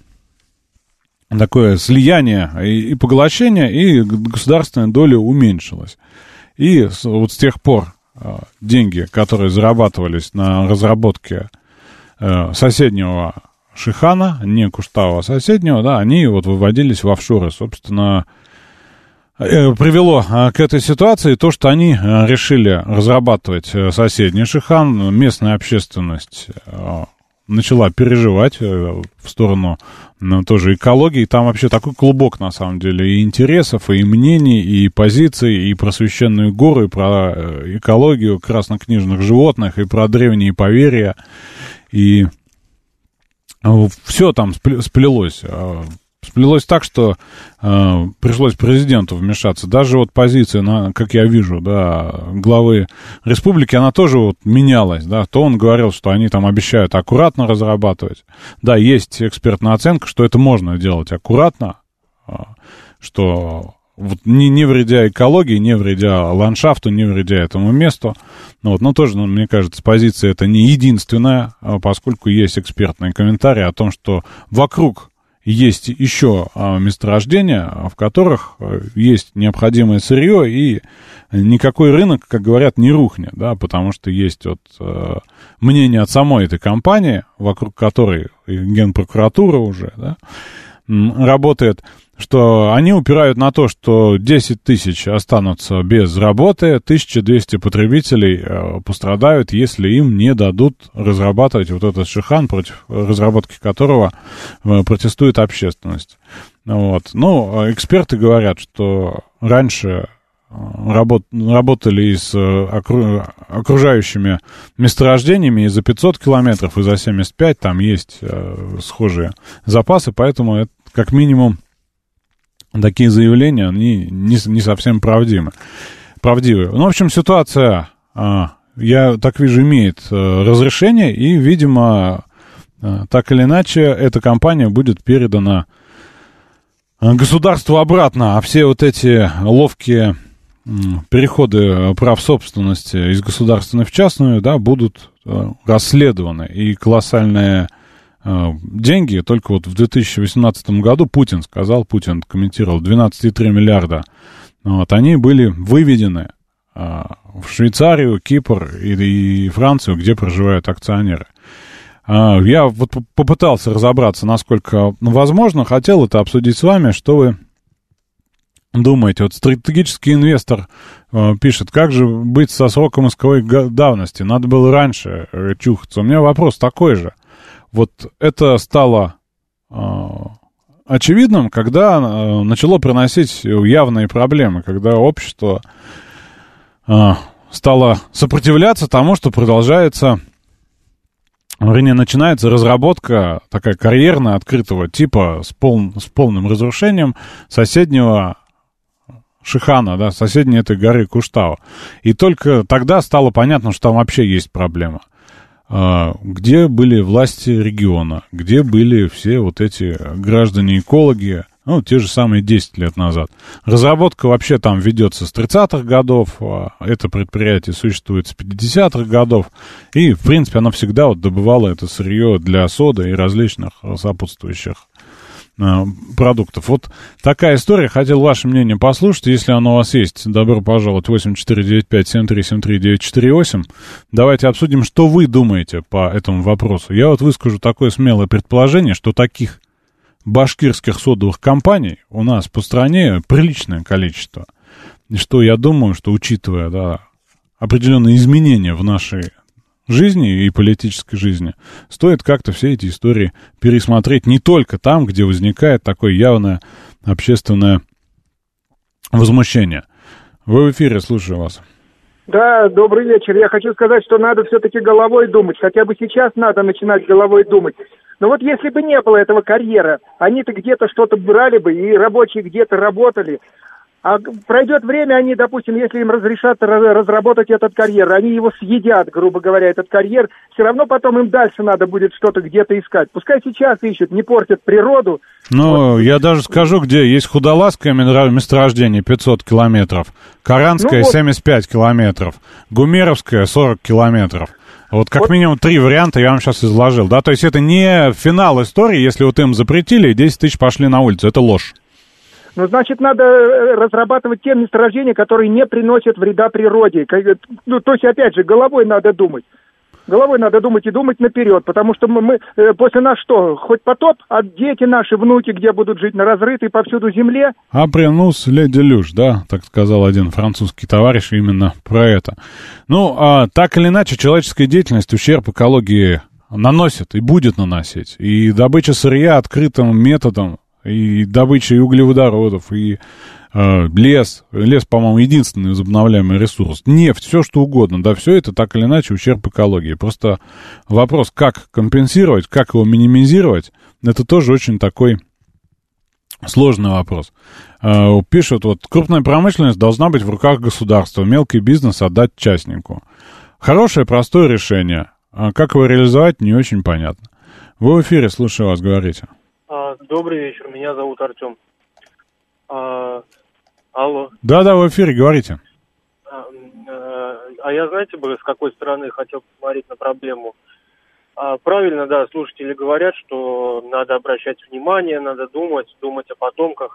такое слияние и, и поглощение, и государственная доля уменьшилась. И с, вот с тех пор э, деньги, которые зарабатывались на разработке э, соседнего Шихана, не Куштау, а соседнего, да, они вот выводились в офшоры. Собственно, э, привело э, к этой ситуации то, что они э, решили разрабатывать э, соседний Шихан. Местная общественность э, начала переживать в сторону, ну, тоже экологии. Там вообще такой клубок, на самом деле, и интересов, и мнений, и позиций, и про священную гору, и про экологию краснокнижных животных, и про древние поверья. И все там сплелось. Сплелось так, что э, пришлось президенту вмешаться. Даже вот позиция, на, как я вижу, да, главы республики, она тоже вот менялась, да. То он говорил, что они там обещают аккуратно разрабатывать. Да, есть экспертная оценка, что это можно делать аккуратно, э, что вот не, не вредя экологии, не вредя ландшафту, не вредя этому месту. Вот, но тоже, ну, мне кажется, позиция это не единственная, поскольку есть экспертные комментарии о том, что вокруг есть еще а, месторождения, в которых а, есть необходимое сырье, и никакой рынок, как говорят, не рухнет, да, потому что есть вот а, мнение от самой этой компании, вокруг которой Генпрокуратура уже, да, работает, что они упирают на то, что десять тысяч останутся без работы, тысяча двести потребителей э, пострадают, если им не дадут разрабатывать вот этот Шихан, против разработки которого э, протестует общественность. Вот. Ну, эксперты говорят, что раньше работ, работали и с окру, окружающими месторождениями и за пятьсот километров, и за семьдесят пять, там есть э, схожие запасы, поэтому это как минимум такие заявления, они не, не совсем правдивы. правдивы. Ну, в общем, ситуация, я так вижу, имеет разрешение, и, видимо, так или иначе, эта компания будет передана государству обратно, а все вот эти ловкие переходы прав собственности из государственной в частную, да, будут расследованы, и колоссальные деньги. Только вот в две тысячи восемнадцатом году Путин сказал, Путин комментировал, двенадцать целых три десятых миллиарда. Вот, они были выведены а, в Швейцарию, Кипр и, и Францию, где проживают акционеры. А, я вот попытался разобраться, насколько возможно, хотел это обсудить с вами, что вы думаете. Вот стратегический инвестор а, пишет, как же быть со сроком исковой давности? Надо было раньше э, чухаться. У меня вопрос такой же. Вот это стало э, очевидным, когда э, начало приносить явные проблемы, когда общество э, стало сопротивляться тому, что продолжается вернее, начинается разработка такая карьерная, открытого типа с, пол, с полным разрушением соседнего Шихана, да, соседней этой горы Куштау. И только тогда стало понятно, что там вообще есть проблема. Где были власти региона, где были все вот эти граждане-экологи, ну, те же самые десять лет назад. Разработка вообще там ведется с тридцатых годов, это предприятие существует с пятидесятых годов, и, в принципе, оно всегда вот добывало это сырье для соды и различных сопутствующих продуктов. Вот такая история. Хотел ваше мнение послушать. Если оно у вас есть, добро пожаловать. Восемь четыре девять пять семь три семь три девять четыре восемь. Давайте обсудим, что вы думаете по этому вопросу. Я вот выскажу такое смелое предположение, что таких башкирских содовых компаний у нас по стране приличное количество. И что я думаю, что учитывая, да, определенные изменения в нашей жизни и политической жизни, стоит как-то все эти истории пересмотреть не только там, где возникает такое явное общественное возмущение. Вы в эфире, слушаю вас. Да, добрый вечер. Я хочу сказать, что надо все-таки головой думать. Хотя бы сейчас надо начинать головой думать. Но вот если бы не было этого карьера, они-то где-то что-то брали бы, и рабочие где-то работали. А пройдет время, они, допустим, если им разрешат разработать этот карьер, они его съедят, грубо говоря, этот карьер, все равно потом им дальше надо будет что-то где-то искать. Пускай сейчас ищут, не портят природу. Ну, вот. Я даже скажу, где есть Худолазское месторождение пятьсот километров, Каранское ну, вот. семьдесят пять километров, Гумеровское сорок километров. Вот как вот. Минимум три варианта я вам сейчас изложил, да, то есть это не финал истории, если вот им запретили и десять тысяч пошли на улицу, это ложь. Ну, значит, надо разрабатывать те месторождения, которые не приносят вреда природе. Ну, то есть, опять же, головой надо думать. Головой надо думать и думать наперед, потому что мы, мы после нас что, хоть потоп, а дети наши, внуки, где будут жить, на разрытой повсюду земле? Апренус леди люш, да, так сказал один французский товарищ именно про это. Ну, а, так или иначе, человеческая деятельность ущерб экологии наносит и будет наносить. И добыча сырья открытым методом, и добыча и углеводородов, и э, лес. Лес, по-моему, единственный возобновляемый ресурс. Нефть, все что угодно. Да, все это так или иначе ущерб экологии. Просто вопрос, как компенсировать, как его минимизировать, это тоже очень такой сложный вопрос. Э, пишут, вот, крупная промышленность должна быть в руках государства, мелкий бизнес отдать частнику. Хорошее, простое решение. А как его реализовать, не очень понятно. Вы в эфире, слушаю вас, говорите. Добрый вечер, меня зовут Артем. А, алло. Да-да, в эфире, говорите. А, а я, знаете бы, с какой стороны хотел посмотреть на проблему? А, правильно, да, слушатели говорят, что надо обращать внимание, надо думать, думать о потомках.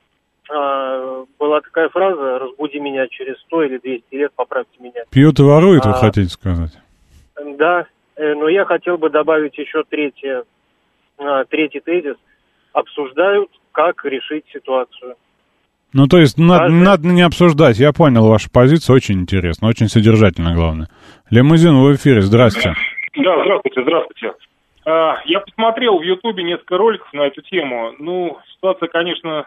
А, была такая фраза: «Разбуди меня через сто или двести лет, поправьте меня». Пьют и воруют, а, вы хотите сказать? Да, но я хотел бы добавить еще третий, третий тезис. Обсуждают, как решить ситуацию. Ну, то есть, надо, надо не обсуждать. Я понял вашу позицию, очень интересно, очень содержательно, главное. Лимузин, в эфире, здрасте. Да, здравствуйте, здравствуйте. Я посмотрел в Ютубе несколько роликов на эту тему. Ну, ситуация, конечно,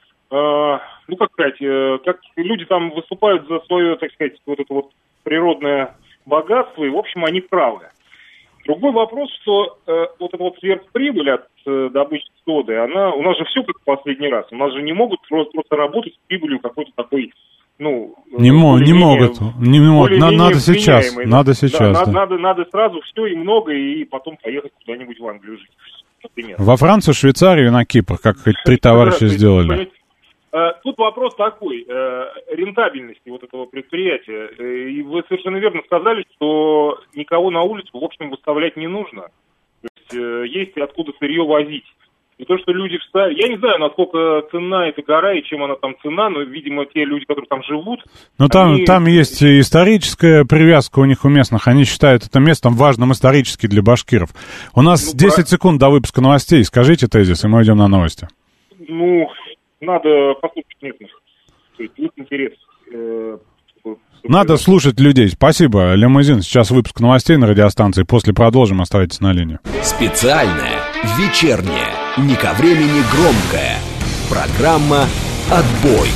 ну, как сказать, как люди там выступают за свое, так сказать, вот это вот природное богатство, и, в общем, они правы. Другой вопрос, что э, вот эта вот сверхприбыль от э, добычи соды, она, у нас же все как в последний раз. У нас же не могут просто, просто работать с прибылью какой-то такой, ну... Не, мо- не могут, не могут, надо, надо сейчас, надо сейчас. Да, да. надо, надо сразу все и много, и потом поехать куда-нибудь в Англию жить, например. Во Францию, Швейцарию и на Кипр, как хоть три товарища сделали. Тут вопрос такой, рентабельности вот этого предприятия. И вы совершенно верно сказали, что никого на улицу, в общем, выставлять не нужно. То есть есть откуда сырье возить. И то, что люди встали... Я не знаю, насколько ценна эта гора и чем она там цена, но, видимо, те люди, которые там живут... Ну, там, они... там есть историческая привязка у них у местных. Они считают это местом важным исторически для башкиров. У нас ну, десять про... секунд до выпуска новостей. Скажите тезис, и мы идем на новости. Ну... Надо послушать местных. То есть есть интерес. Э, Надо слушать людей. Спасибо. Лимузин. Сейчас выпуск новостей на радиостанции. После продолжим. Оставайтесь на линии. Специальная, вечерняя, не ко времени громкая. Программа «Отбой».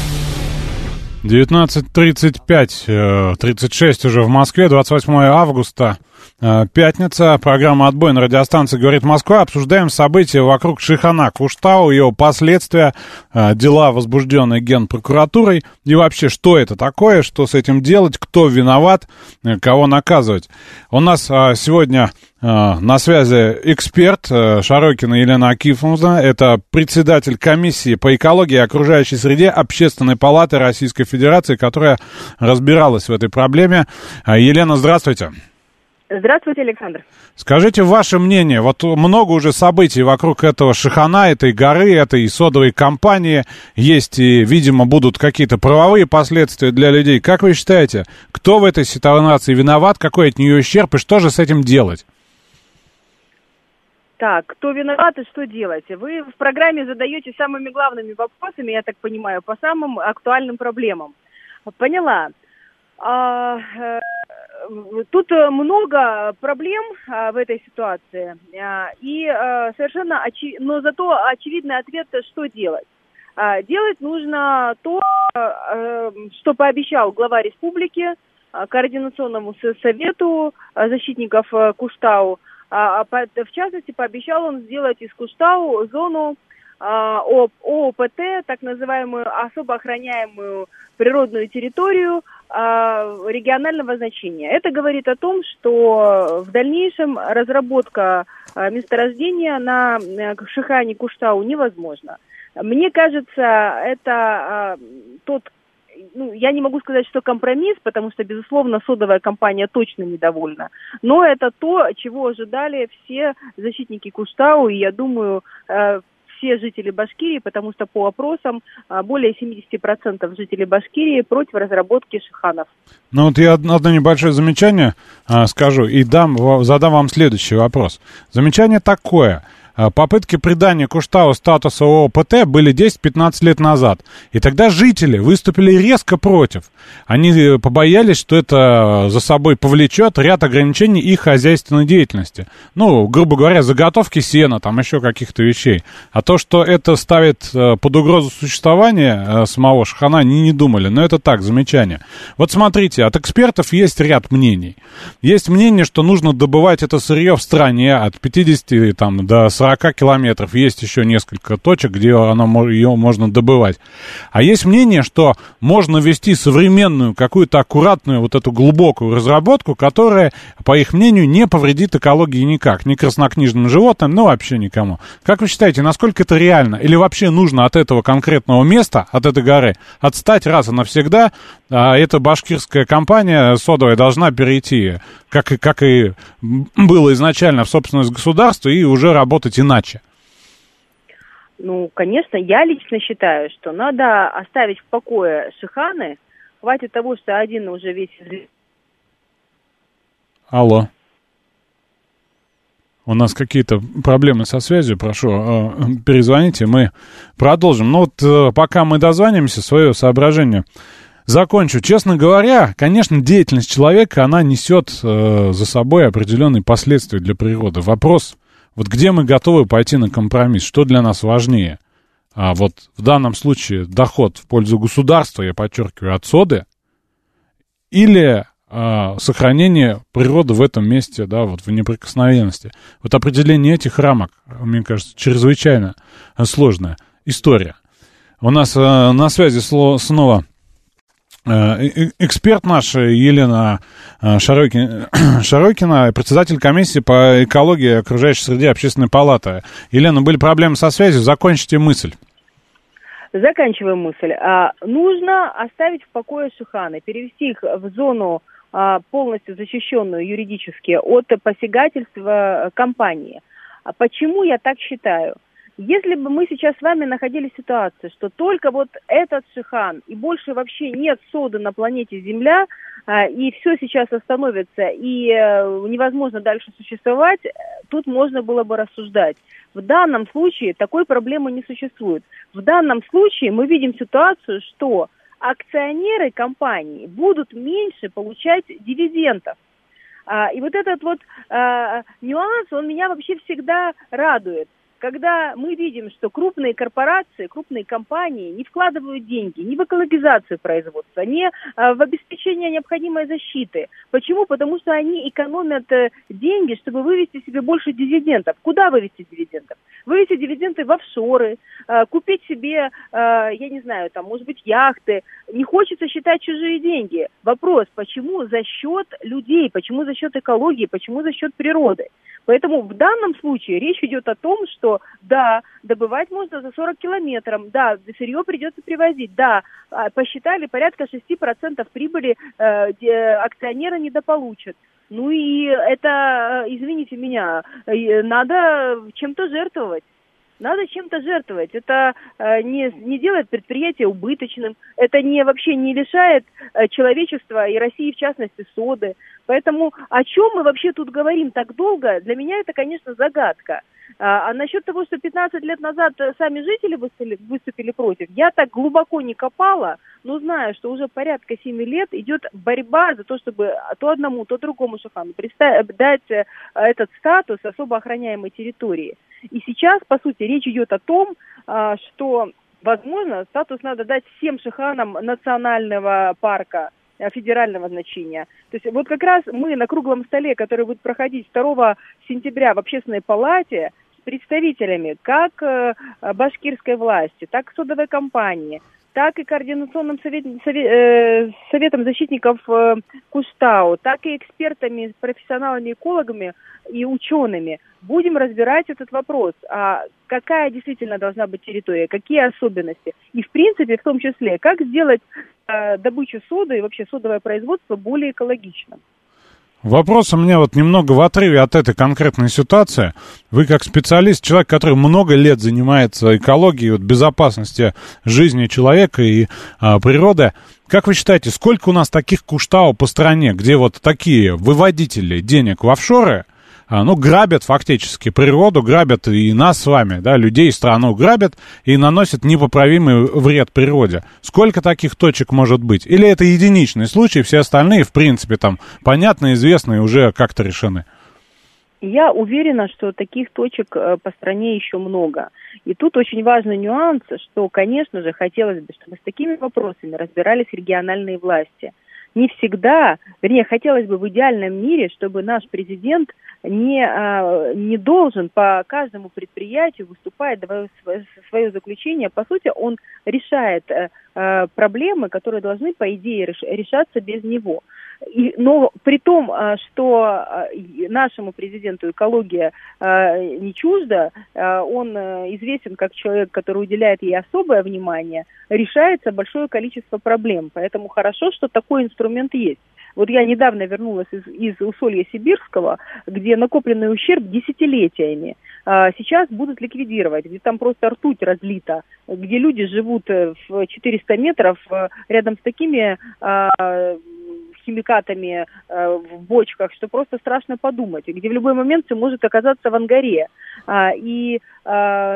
девятнадцать тридцать пять, тридцать шесть уже в Москве, двадцать восьмое августа. Пятница, программа «Отбой» на радиостанции «Говорит Москва». Обсуждаем события вокруг Шихана Куштау, его последствия, дела, возбужденные Генпрокуратурой. И вообще, что это такое, что с этим делать, кто виноват, кого наказывать. У нас сегодня на связи эксперт Шарокина Елена Акифовна. Это председатель комиссии по экологии и окружающей среде Общественной палаты Российской Федерации, которая разбиралась в этой проблеме. Елена, здравствуйте. Здравствуйте, Александр. Скажите ваше мнение. Вот много уже событий вокруг этого Шихана, этой горы, этой содовой компании. Есть и, видимо, будут какие-то правовые последствия для людей. Как вы считаете, кто в этой ситуации виноват, какой от нее ущерб и что же с этим делать? Так, кто виноват и что делать? Вы в программе задаете самыми главными вопросами, я так понимаю, по самым актуальным проблемам. Поняла. А, тут много проблем а, в этой ситуации, а, и а, совершенно очевидно, но зато очевидный ответ, что делать. А, делать нужно то, а, что пообещал глава республики а, Координационному совету защитников а, Куштау. А, в частности, пообещал он сделать из Куштау зону а, ООПТ, так называемую особо охраняемую природную территорию а, регионального значения. Это говорит о том, что в дальнейшем разработка а, месторождения на Шихане Куштау невозможна. Мне кажется, это а, тот, ну, я не могу сказать, что компромисс, потому что, безусловно, содовая компания точно недовольна. Но это то, чего ожидали все защитники Куштау, и, я думаю, э, все жители Башкирии, потому что по опросам э, более семьдесят процентов жителей Башкирии против разработки шиханов. Ну вот я одно, одно небольшое замечание э, скажу и дам, задам вам следующий вопрос. Замечание такое. Попытки придания Куштау статуса ООПТ были десять-пятнадцать лет назад. И тогда жители выступили резко против. Они побоялись, что это за собой повлечет ряд ограничений их хозяйственной деятельности. Ну, грубо говоря, заготовки сена, там еще каких-то вещей. А то, что это ставит под угрозу существования самого Шихана, они не думали. Но это так, замечание. Вот смотрите, от экспертов есть ряд мнений. Есть мнение, что нужно добывать это сырье в стране от пятидесяти там, до сорока километров. Есть еще несколько точек, где оно, ее можно добывать. А есть мнение, что можно вести современную, какую-то аккуратную, вот эту глубокую разработку, которая, по их мнению, не повредит экологии никак. Ни краснокнижным животным, ну вообще никому. Как вы считаете, насколько это реально? Или вообще нужно от этого конкретного места, от этой горы, отстать раз и навсегда, а эта башкирская компания содовая должна перейти, как и, как и было изначально, в собственность государства и уже работать иначе? Ну, конечно, я лично считаю, что надо оставить в покое Шиханы. Хватит того, что один уже весь... Алло. У нас какие-то проблемы со связью, прошу, перезвоните, мы продолжим. Но вот пока мы дозвонимся, свое соображение закончу. Честно говоря, конечно, деятельность человека, она несет э, за собой определенные последствия для природы. Вопрос, вот где мы готовы пойти на компромисс, что для нас важнее? А вот в данном случае доход в пользу государства, я подчеркиваю, от соды, или э, сохранение природы в этом месте, да, вот в неприкосновенности. Вот определение этих рамок, мне кажется, чрезвычайно сложная история. У нас э, на связи снова эксперт наш Елена Шарокина, Шарокина, председатель комиссии по экологии и окружающей среде Общественной палаты. Елена, были проблемы со связью, закончите мысль. Заканчиваем мысль. А, нужно оставить в покое Шиханы, перевести их в зону а, полностью защищенную юридически от посягательства компании. А почему я так считаю? Если бы мы сейчас с вами находились в ситуации, что только вот этот Шихан и больше вообще нет соды на планете Земля, а, и все сейчас остановится, и а, невозможно дальше существовать, тут можно было бы рассуждать. В данном случае такой проблемы не существует. В данном случае мы видим ситуацию, что акционеры компании будут меньше получать дивидендов. А, и вот этот вот а, нюанс, он меня вообще всегда радует. когда мы видим, что крупные корпорации, крупные компании не вкладывают деньги ни в экологизацию производства, ни а, в обеспечение необходимой защиты. Почему? Потому что они экономят э, деньги, чтобы вывести себе больше дивидендов. Куда вывести дивидендов? Вывести дивиденды в офшоры, э, купить себе, э, я не знаю, там, может быть, яхты. Не хочется считать чужие деньги. Вопрос, почему за счет людей, почему за счет экологии, почему за счет природы? Поэтому в данном случае речь идет о том, что да, добывать можно за сорок километров, да, сырье придется привозить, да, посчитали, порядка шесть процентов прибыли э, акционеры недополучат. Ну и это, извините меня, надо чем-то жертвовать. Надо чем-то жертвовать. Это э, не, не делает предприятие убыточным, это не, вообще не лишает э, человечества и России, в частности, соды. Поэтому о чем мы вообще тут говорим так долго, для меня это, конечно, загадка. А, а насчет того, что пятнадцать лет назад сами жители выступили, выступили против, я так глубоко не копала, но знаю, что уже порядка семи лет идет борьба за то, чтобы то одному, то другому шахану дать э, этот статус особо охраняемой территории. И сейчас, по сути, речь идет о том, что, возможно, статус надо дать всем шиханам национального парка федерального значения. То есть вот как раз мы на круглом столе, который будет проходить второго сентября в Общественной палате, с представителями как башкирской власти, так и содовой компании, так и Координационным совет, совет, э, советом защитников э, Куштау, так и экспертами, профессионалами, экологами и учеными будем разбирать этот вопрос. А какая действительно должна быть территория, какие особенности. И, в принципе, в том числе, как сделать э, добычу соды и вообще содовое производство более экологичным. Вопрос у меня вот немного в отрыве от этой конкретной ситуации. Вы как специалист, человек, который много лет занимается экологией, вот, безопасности жизни человека и а, природы, как вы считаете, сколько у нас таких куштау по стране, где вот такие выводители денег в офшоры, а, ну, грабят фактически природу, грабят и нас с вами, да, людей и страну грабят и наносят непоправимый вред природе? Сколько таких точек может быть? Или это единичный случай, все остальные, в принципе, там, понятно, известно и уже как-то решены? Я уверена, что таких точек по стране еще много. И тут очень важный нюанс, что, конечно же, хотелось бы, чтобы с такими вопросами разбирались региональные власти. Не всегда, вернее, хотелось бы в идеальном мире, чтобы наш президент не, не должен по каждому предприятию выступать, давая свое заключение. По сути, он решает проблемы, которые должны, по идее, решаться без него. И, но при том, что нашему президенту экология не чужда, он известен как человек, который уделяет ей особое внимание, решается большое количество проблем. Поэтому хорошо, что такой инструмент есть. Вот я недавно вернулась из, из Усолья Сибирского, где накопленный ущерб десятилетиями а, сейчас будут ликвидировать, где там просто ртуть разлита, где люди живут в четыреста метров рядом с такими а, химикатами а, в бочках, что просто страшно подумать, где в любой момент все может оказаться в ангаре. А, и а,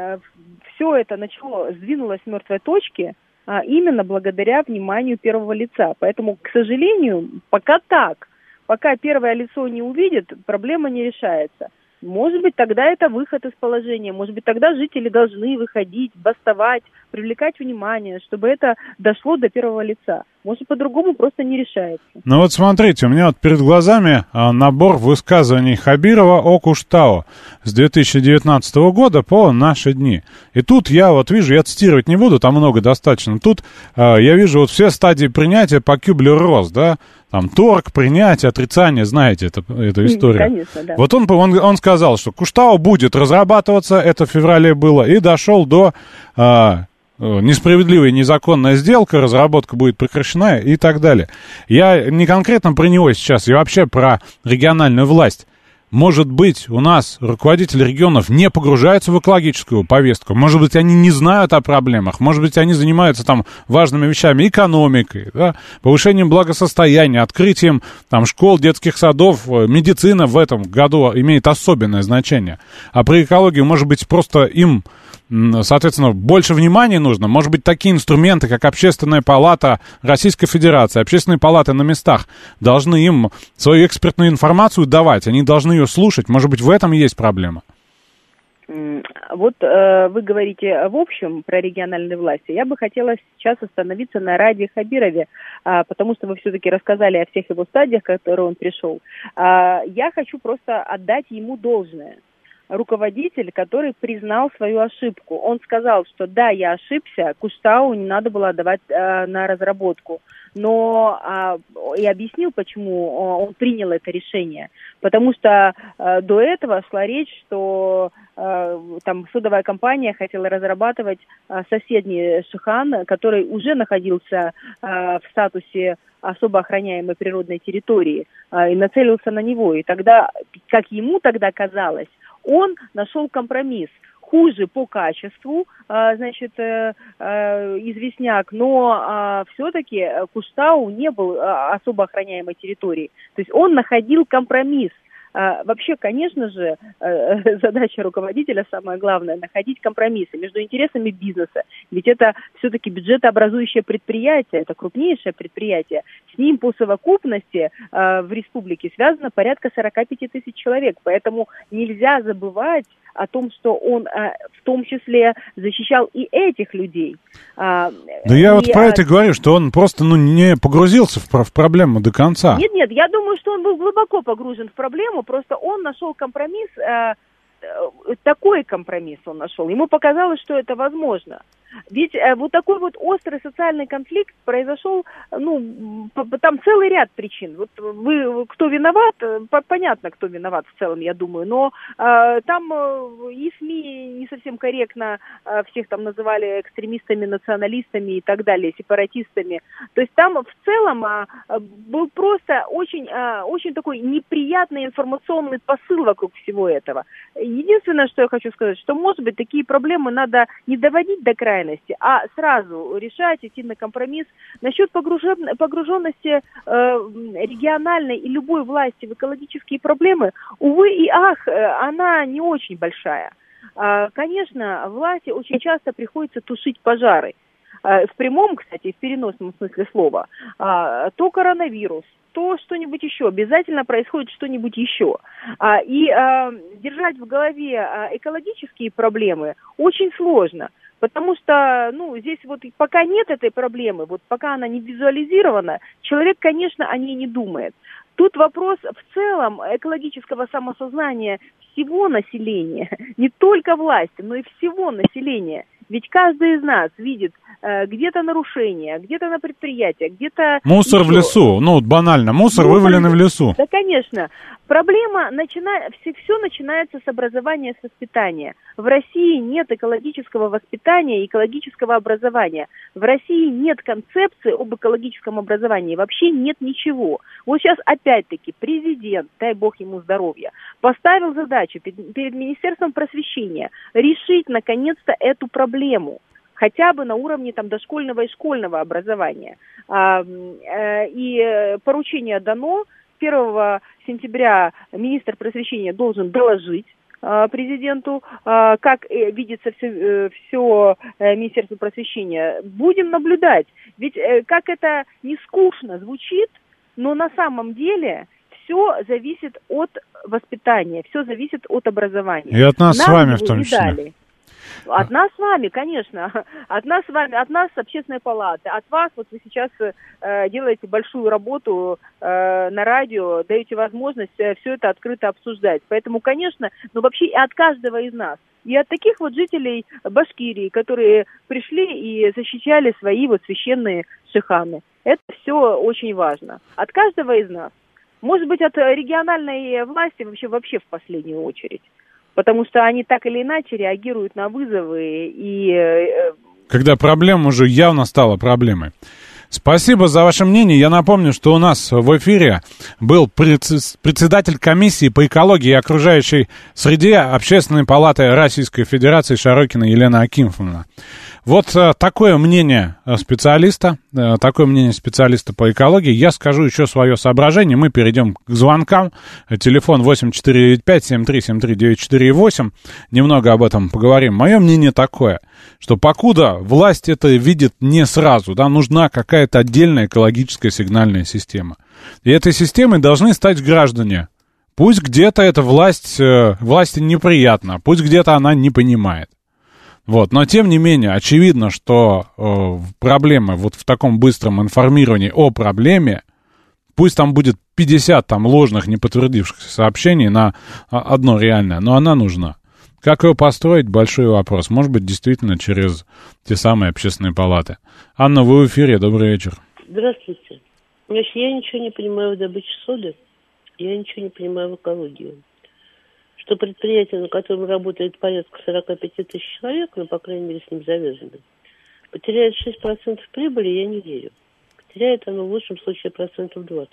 все это начало, сдвинулось с мертвой точки, а именно благодаря вниманию первого лица. Поэтому, к сожалению, пока так, пока первое лицо не увидит, проблема не решается. Может быть, тогда это выход из положения, может быть, тогда жители должны выходить, бастовать, привлекать внимание, чтобы это дошло до первого лица. Может, по-другому просто не решается. Ну вот смотрите, у меня вот перед глазами а, набор высказываний Хабирова о Куштау с две тысячи девятнадцатого года по наши дни. И тут я вот вижу, я цитировать не буду, там много достаточно. Тут а, я вижу вот все стадии принятия по Кюблер-Росс, да, там торг, принятие, отрицание, знаете это, эту историю. Конечно, да. Вот он, он, он сказал, что Куштау будет разрабатываться, это в феврале было, и дошел до... А, несправедливая незаконная сделка, разработка будет прекращена и так далее. Я не конкретно про него сейчас, я вообще про региональную власть. Может быть, у нас руководители регионов не погружаются в экологическую повестку, может быть, они не знают о проблемах, может быть, они занимаются там важными вещами, экономикой, да, повышением благосостояния, открытием там школ, детских садов, медицина в этом году имеет особенное значение. А про экологию, может быть, просто им... Соответственно, больше внимания нужно. Может быть, такие инструменты, как Общественная палата Российской Федерации, общественные палаты на местах, должны им свою экспертную информацию давать. Они должны ее слушать. Может быть, в этом и есть проблема. Вот э, вы говорите в общем про региональные власти. Я бы хотела сейчас остановиться на Раде Хабирове, э, потому что вы все-таки рассказали о всех его стадиях, к которым он пришел. Э, я хочу просто отдать ему должное. Руководитель, который признал свою ошибку. Он сказал, что да, я ошибся, Куштау не надо было отдавать э, на разработку. Но а, и объяснил, почему он принял это решение. Потому что а, до этого шла речь, что а, там судовая компания хотела разрабатывать а, соседний Шихан, который уже находился а, в статусе особо охраняемой природной территории, а, и нацелился на него. И тогда, как ему тогда казалось, он нашел компромисс. Хуже по качеству, значит, известняк, но все-таки Куштау не был особо охраняемой территорией. То есть он находил компромисс. Вообще, конечно же, задача руководителя, самое главное, находить компромиссы между интересами бизнеса. Ведь это все-таки бюджетообразующее предприятие, это крупнейшее предприятие. С ним по совокупности в республике связано порядка сорок пять тысяч человек. Поэтому нельзя забывать о том, что он в том числе защищал и этих людей. Да и, я вот про это говорю, что он просто ну, не погрузился в, в проблему до конца. Нет, нет, я думаю, что он был глубоко погружен в проблему, просто он нашел компромисс, э, такой компромисс он нашел. Ему показалось, что это возможно. Ведь э, вот такой вот острый социальный конфликт произошел, ну, по, там целый ряд причин. Вот вы, кто виноват, по, понятно, кто виноват в целом, я думаю, но э, там э, и СМИ не совсем корректно э, всех там называли экстремистами, националистами и так далее, сепаратистами. То есть там в целом э, был просто очень, э, очень такой неприятный информационный посыл вокруг всего этого. Единственное, что я хочу сказать, что, может быть, такие проблемы надо не доводить до края, а сразу решать, идти на компромисс. Насчет погружен... погруженности э, региональной и любой власти в экологические проблемы, увы и ах, она не очень большая. Э, конечно, власти очень часто приходится тушить пожары. Э, в прямом, кстати, в переносном смысле слова. Э, то коронавирус, то что-нибудь еще, обязательно происходит что-нибудь еще. А, и а, держать в голове а, экологические проблемы очень сложно, потому что, ну, здесь вот пока нет этой проблемы, вот пока она не визуализирована, человек, конечно, о ней не думает. Тут вопрос в целом экологического самосознания всего населения, не только власти, но и всего населения. Ведь каждый из нас видит э, где-то нарушения, где-то на предприятиях, где-то... Мусор еще. В лесу, ну банально, мусор, мусор вываленный в лесу. Да, конечно. Проблема, начина... все, все начинается с образования, с воспитания. В России нет экологического воспитания и экологического образования. В России нет концепции об экологическом образовании, вообще нет ничего. Вот сейчас опять-таки президент, дай бог ему здоровья, поставил задачу перед, перед Министерством просвещения решить наконец-то эту проблему. проблему, хотя бы на уровне там, дошкольного и школьного образования. А, э, и поручение дано. первого сентября министр просвещения должен доложить э, президенту, э, как э, видится все, э, все э, Министерство просвещения. Будем наблюдать. Ведь э, как это не скучно звучит, но на самом деле... все зависит от воспитания, все зависит от образования. И от нас Нам с вами в том числе. Дали. От нас с вами, конечно. От нас с вами, от нас с общественной палаты. От вас, вот вы сейчас э, делаете большую работу э, на радио, даете возможность э, все это открыто обсуждать. Поэтому, конечно, ну вообще и от каждого из нас. И от таких вот жителей Башкирии, которые пришли и защищали свои вот священные шиханы. Это все очень важно. От каждого из нас. Может быть, от региональной власти вообще, вообще в последнюю очередь. Потому что они так или иначе реагируют на вызовы и... Когда проблема уже явно стала проблемой. Спасибо за ваше мнение. Я напомню, что у нас в эфире был председатель комиссии по экологии и окружающей среде Общественной палаты Российской Федерации Шарокина Елена Акимовна. Вот а, такое мнение специалиста, а, такое мнение специалиста по экологии. Я скажу еще свое соображение. Мы перейдем к звонкам. Телефон восемь четыре девять пять семь три семь три девять четыре восемь. Немного об этом поговорим. Мое мнение такое, что покуда власть это видит не сразу, да, нужна какая-то отдельная экологическая сигнальная система. И этой системой должны стать граждане. Пусть где-то эта власть, э, власти неприятна, пусть где-то она не понимает. Вот, но тем не менее, очевидно, что э, проблемы вот в таком быстром информировании о проблеме, пусть там будет пятьдесят там ложных, не подтвердившихся сообщений на одно реальное, но она нужна. Как ее построить? Большой вопрос. Может быть, действительно через те самые общественные палаты. Анна, вы в эфире. Добрый вечер. Здравствуйте. Значит, я ничего не понимаю в добыче соды, я ничего не понимаю в экологии. Что предприятие, на котором работает порядка сорок пять тысяч человек, ну, по крайней мере, с ним завязано, потеряет шесть процентов прибыли, я не верю. Потеряет оно в лучшем случае процентов двадцать.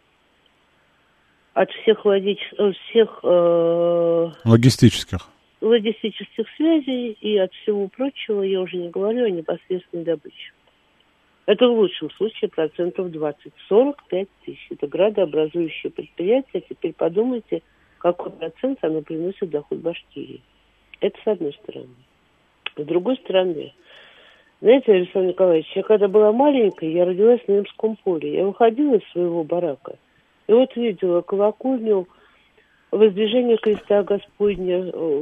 От всех, логич... от всех э... логистических. логистических связей и от всего прочего, я уже не говорю о непосредственной добыче. Это в лучшем случае процентов двадцать. сорок пять тысяч. Это градообразующее предприятие. Теперь подумайте, какой процент оно приносит доход Башкирии. Это с одной стороны. С другой стороны, знаете, Александр Николаевич, я когда была маленькой, я родилась на Имском поле. Я выходила из своего барака и вот видела колокольню воздвижения креста Господня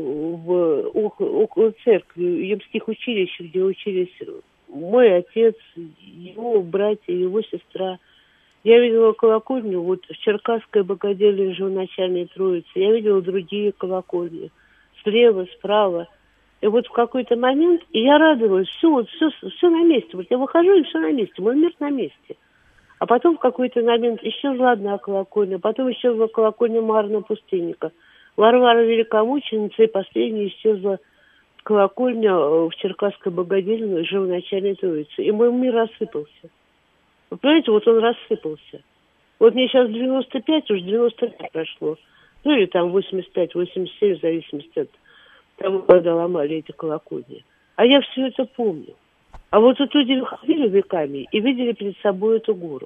в, около церкви, в Ямских училищах, где учились мой отец, его братья, его сестра. Я видела колокольню вот в Черкасской богоделии Живоначальной Троицы. Я видела другие колокольни. Слева, справа. И вот в какой-то момент, и я радовалась, все, вот, все, все на месте. Вот я выхожу, и все на месте, мой мир на месте. А потом в какой-то момент исчезла одна колокольня, потом исчезла колокольня Марна Пустынника. Варвара Великомученица, и последняя исчезла колокольня в Черкасской богоделии Живоначальной Троицы. И мой мир рассыпался. Вы понимаете, вот он рассыпался. Вот мне сейчас девяносто пять, уже девяносто пять прошло. Ну или там восемьдесят пять, восемьдесят семь, в зависимости от того, когда ломали эти колокольни. А я все это помню. А вот тут люди ходили веками и видели перед собой эту гору.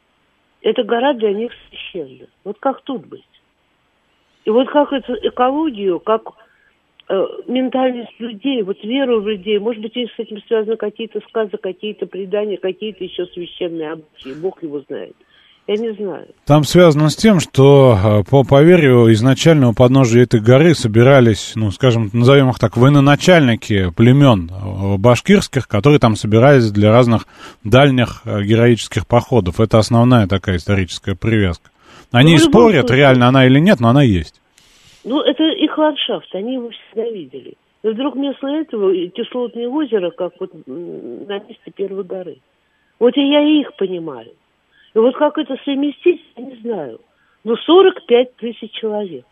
Эта гора для них священна. Вот как тут быть? И вот как эту экологию, как э, ментальность людей, вот веру в людей, может быть, с этим связаны какие-то сказы, какие-то предания, какие-то еще священные обычаи. Бог его знает. Я не знаю. Там связано с тем, что по поверью изначально у подножия этой горы собирались, ну, скажем, назовем их так, военачальники племен башкирских, которые там собирались для разных дальних героических походов. Это основная такая историческая привязка. Они ну, спорят, случае, реально она или нет, но она есть. Ну, это их ландшафт, они его всегда видели. И вдруг вместо этого кислотное озеро, как вот на месте первой горы. Вот и я их понимаю. И вот как это совместить, я не знаю. Но сорок пять тысяч человек,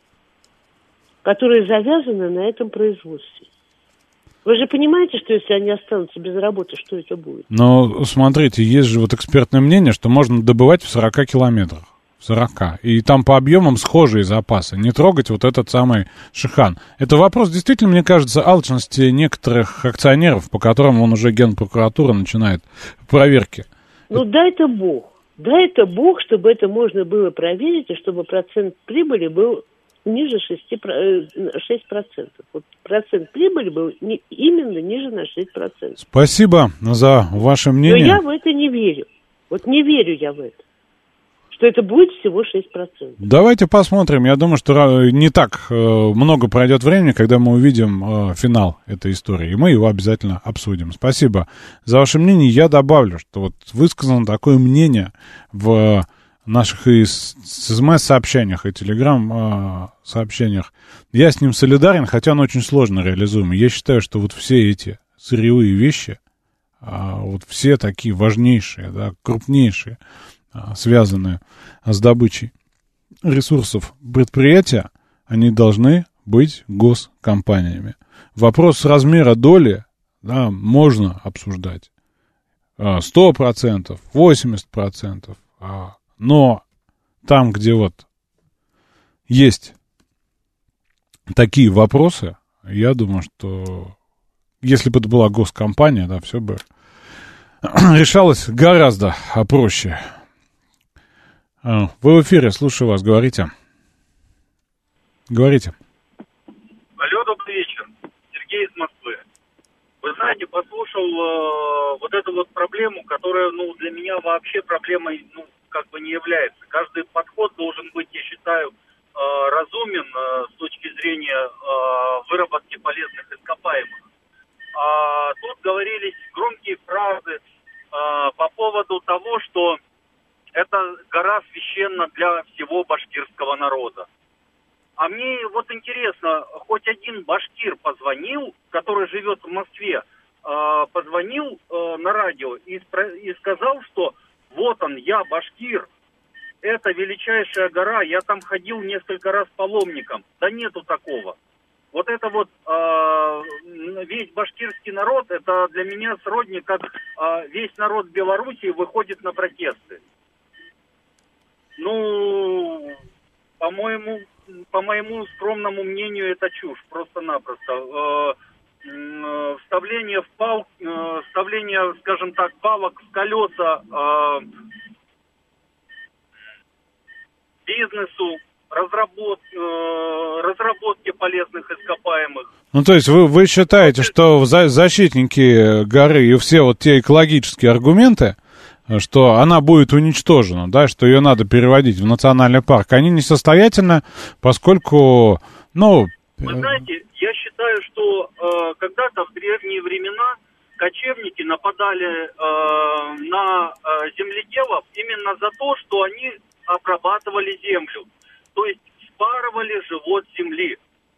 которые завязаны на этом производстве. Вы же понимаете, что если они останутся без работы, что это будет? Ну, смотрите, есть же вот экспертное мнение, что можно добывать в сорока километрах. В сорока. И там по объемам схожие запасы. Не трогать вот этот самый Шихан. Это вопрос, действительно, мне кажется, алчности некоторых акционеров, по которым он уже Генпрокуратура начинает проверки. Ну, дай-то Бог. Дай-то Бог, чтобы это можно было проверить, и чтобы процент прибыли был ниже шести процентов. Вот процент прибыли был не, именно ниже на шесть процентов. Спасибо за ваше мнение. Но я в это не верю. Вот не верю я в это. Что это будет всего шесть процентов. Давайте посмотрим. Я думаю, что не так много пройдет времени, когда мы увидим финал этой истории. И мы его обязательно обсудим. Спасибо за ваше мнение. Я добавлю, что вот высказано такое мнение в наших и смс-сообщениях, и телеграм-сообщениях. Я с ним солидарен, хотя он очень сложно реализуемый. Я считаю, что вот все эти сырьевые вещи, вот все такие важнейшие, да, крупнейшие, связанные с добычей ресурсов предприятия, они должны быть госкомпаниями. Вопрос размера доли, да, можно обсуждать. сто процентов, восемьдесят процентов. Но там, где вот есть такие вопросы, я думаю, что если бы это была госкомпания, да, все бы решалось гораздо проще. Вы в эфире, слушаю вас, говорите. Говорите. Алло, добрый вечер. Сергей из Москвы. Вы знаете, послушал э, вот эту вот проблему, которая, ну, для меня вообще проблемой, ну, как бы не является. Каждый подход должен быть, я считаю, разумен э, с точки зрения э, выработки полезных ископаемых. А тут говорились громкие фразы э, по поводу того, что эта гора священна для всего башкирского народа. А мне вот интересно, хоть один башкир позвонил, который живет в Москве, э, позвонил э, на радио и, спро- и сказал, что вот он, я башкир, это величайшая гора, я там ходил несколько раз паломником. Да нету такого. Вот это вот э, весь башкирский народ, это для меня сродни, как э, весь народ Белоруссии выходит на протесты. Ну, по-моему, по моему скромному мнению, это чушь, просто-напросто. Э, э, вставление в пал, э, вставление, скажем так, палок в колеса э, бизнесу, разработ, э, разработке полезных ископаемых. Ну, то есть вы, вы считаете, что за, защитники горы и все вот те экологические аргументы, что она будет уничтожена, да, что ее надо переводить в национальный парк, они несостоятельны, поскольку, ну... Вы знаете, я считаю, что э, когда-то в древние времена кочевники нападали э, на э, земледелов именно за то, что они обрабатывали землю, то есть вспарывали живот земли.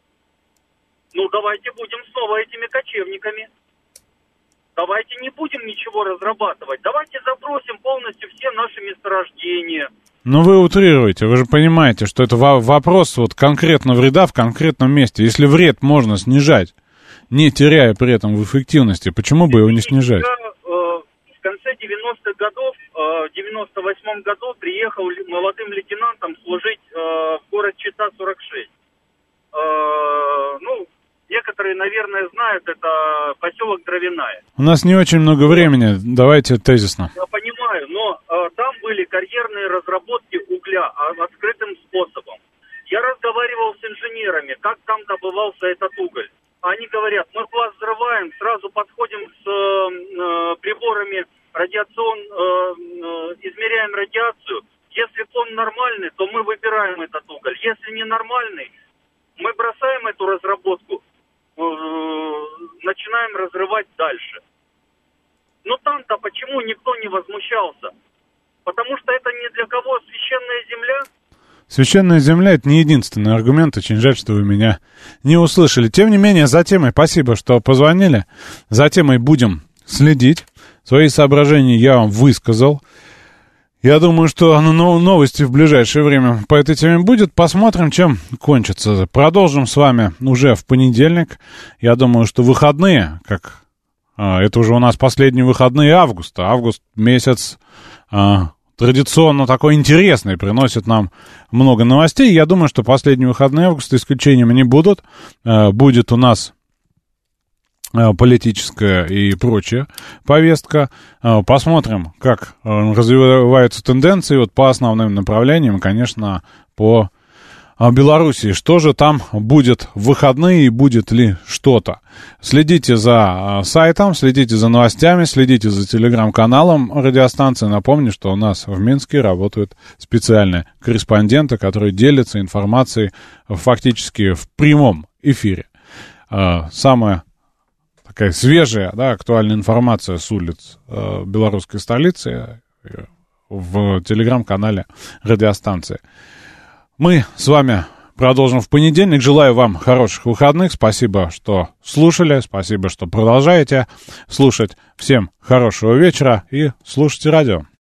Ну, давайте будем снова этими кочевниками. Давайте не будем ничего разрабатывать. Давайте забросим полностью все наши месторождения. Ну, вы утрируете, вы же понимаете, что это вопрос вот конкретно вреда в конкретном месте. Если вред можно снижать, не теряя при этом в эффективности, почему бы его не снижать? Я, э, в конце девяностых годов, э, в девяносто восьмом году приехал молодым лейтенантом служить э, в город Чита сорок шесть. Э, ну, некоторые, наверное, знают, это поселок Дровяная. У нас не очень много времени, давайте тезисно. Я понимаю, но э, там были карьерные разработки угля а, открытым способом. Я разговаривал с инженерами, как там добывался этот уголь. Они говорят, мы пласт взрываем, сразу подходим с э, приборами радиацион, э, э, измеряем радиацию. Если он нормальный, то мы выбираем этот уголь. Если не нормальный, мы бросаем эту разработку, начинаем разрывать дальше. Но там-то почему никто не возмущался? Потому что это не для кого священная земля. Священная земля — это не единственный аргумент. Очень жаль, что вы меня не услышали. Тем не менее, за темой спасибо, что позвонили. За темой будем следить. Свои соображения я вам высказал. Я думаю, что новости в ближайшее время по этой теме будет. Посмотрим, чем кончится. Продолжим с вами уже в понедельник. Я думаю, что выходные, как а, это уже у нас последние выходные августа. Август месяц а, традиционно такой интересный, приносит нам много новостей. Я думаю, что последние выходные августа исключением не будут. А, будет у нас политическая и прочая повестка. Посмотрим, как развиваются тенденции вот по основным направлениям, конечно, по Белоруссии. Что же там будет в выходные и будет ли что-то? Следите за сайтом, следите за новостями, следите за телеграм-каналом радиостанции. Напомню, что у нас в Минске работают специальные корреспонденты, которые делятся информацией фактически в прямом эфире. Самое такая свежая, да, актуальная информация с улиц э, белорусской столицы э, в телеграм-канале радиостанции. Мы с вами продолжим в понедельник. Желаю вам хороших выходных. Спасибо, что слушали. Спасибо, что продолжаете слушать. Всем хорошего вечера и слушайте радио.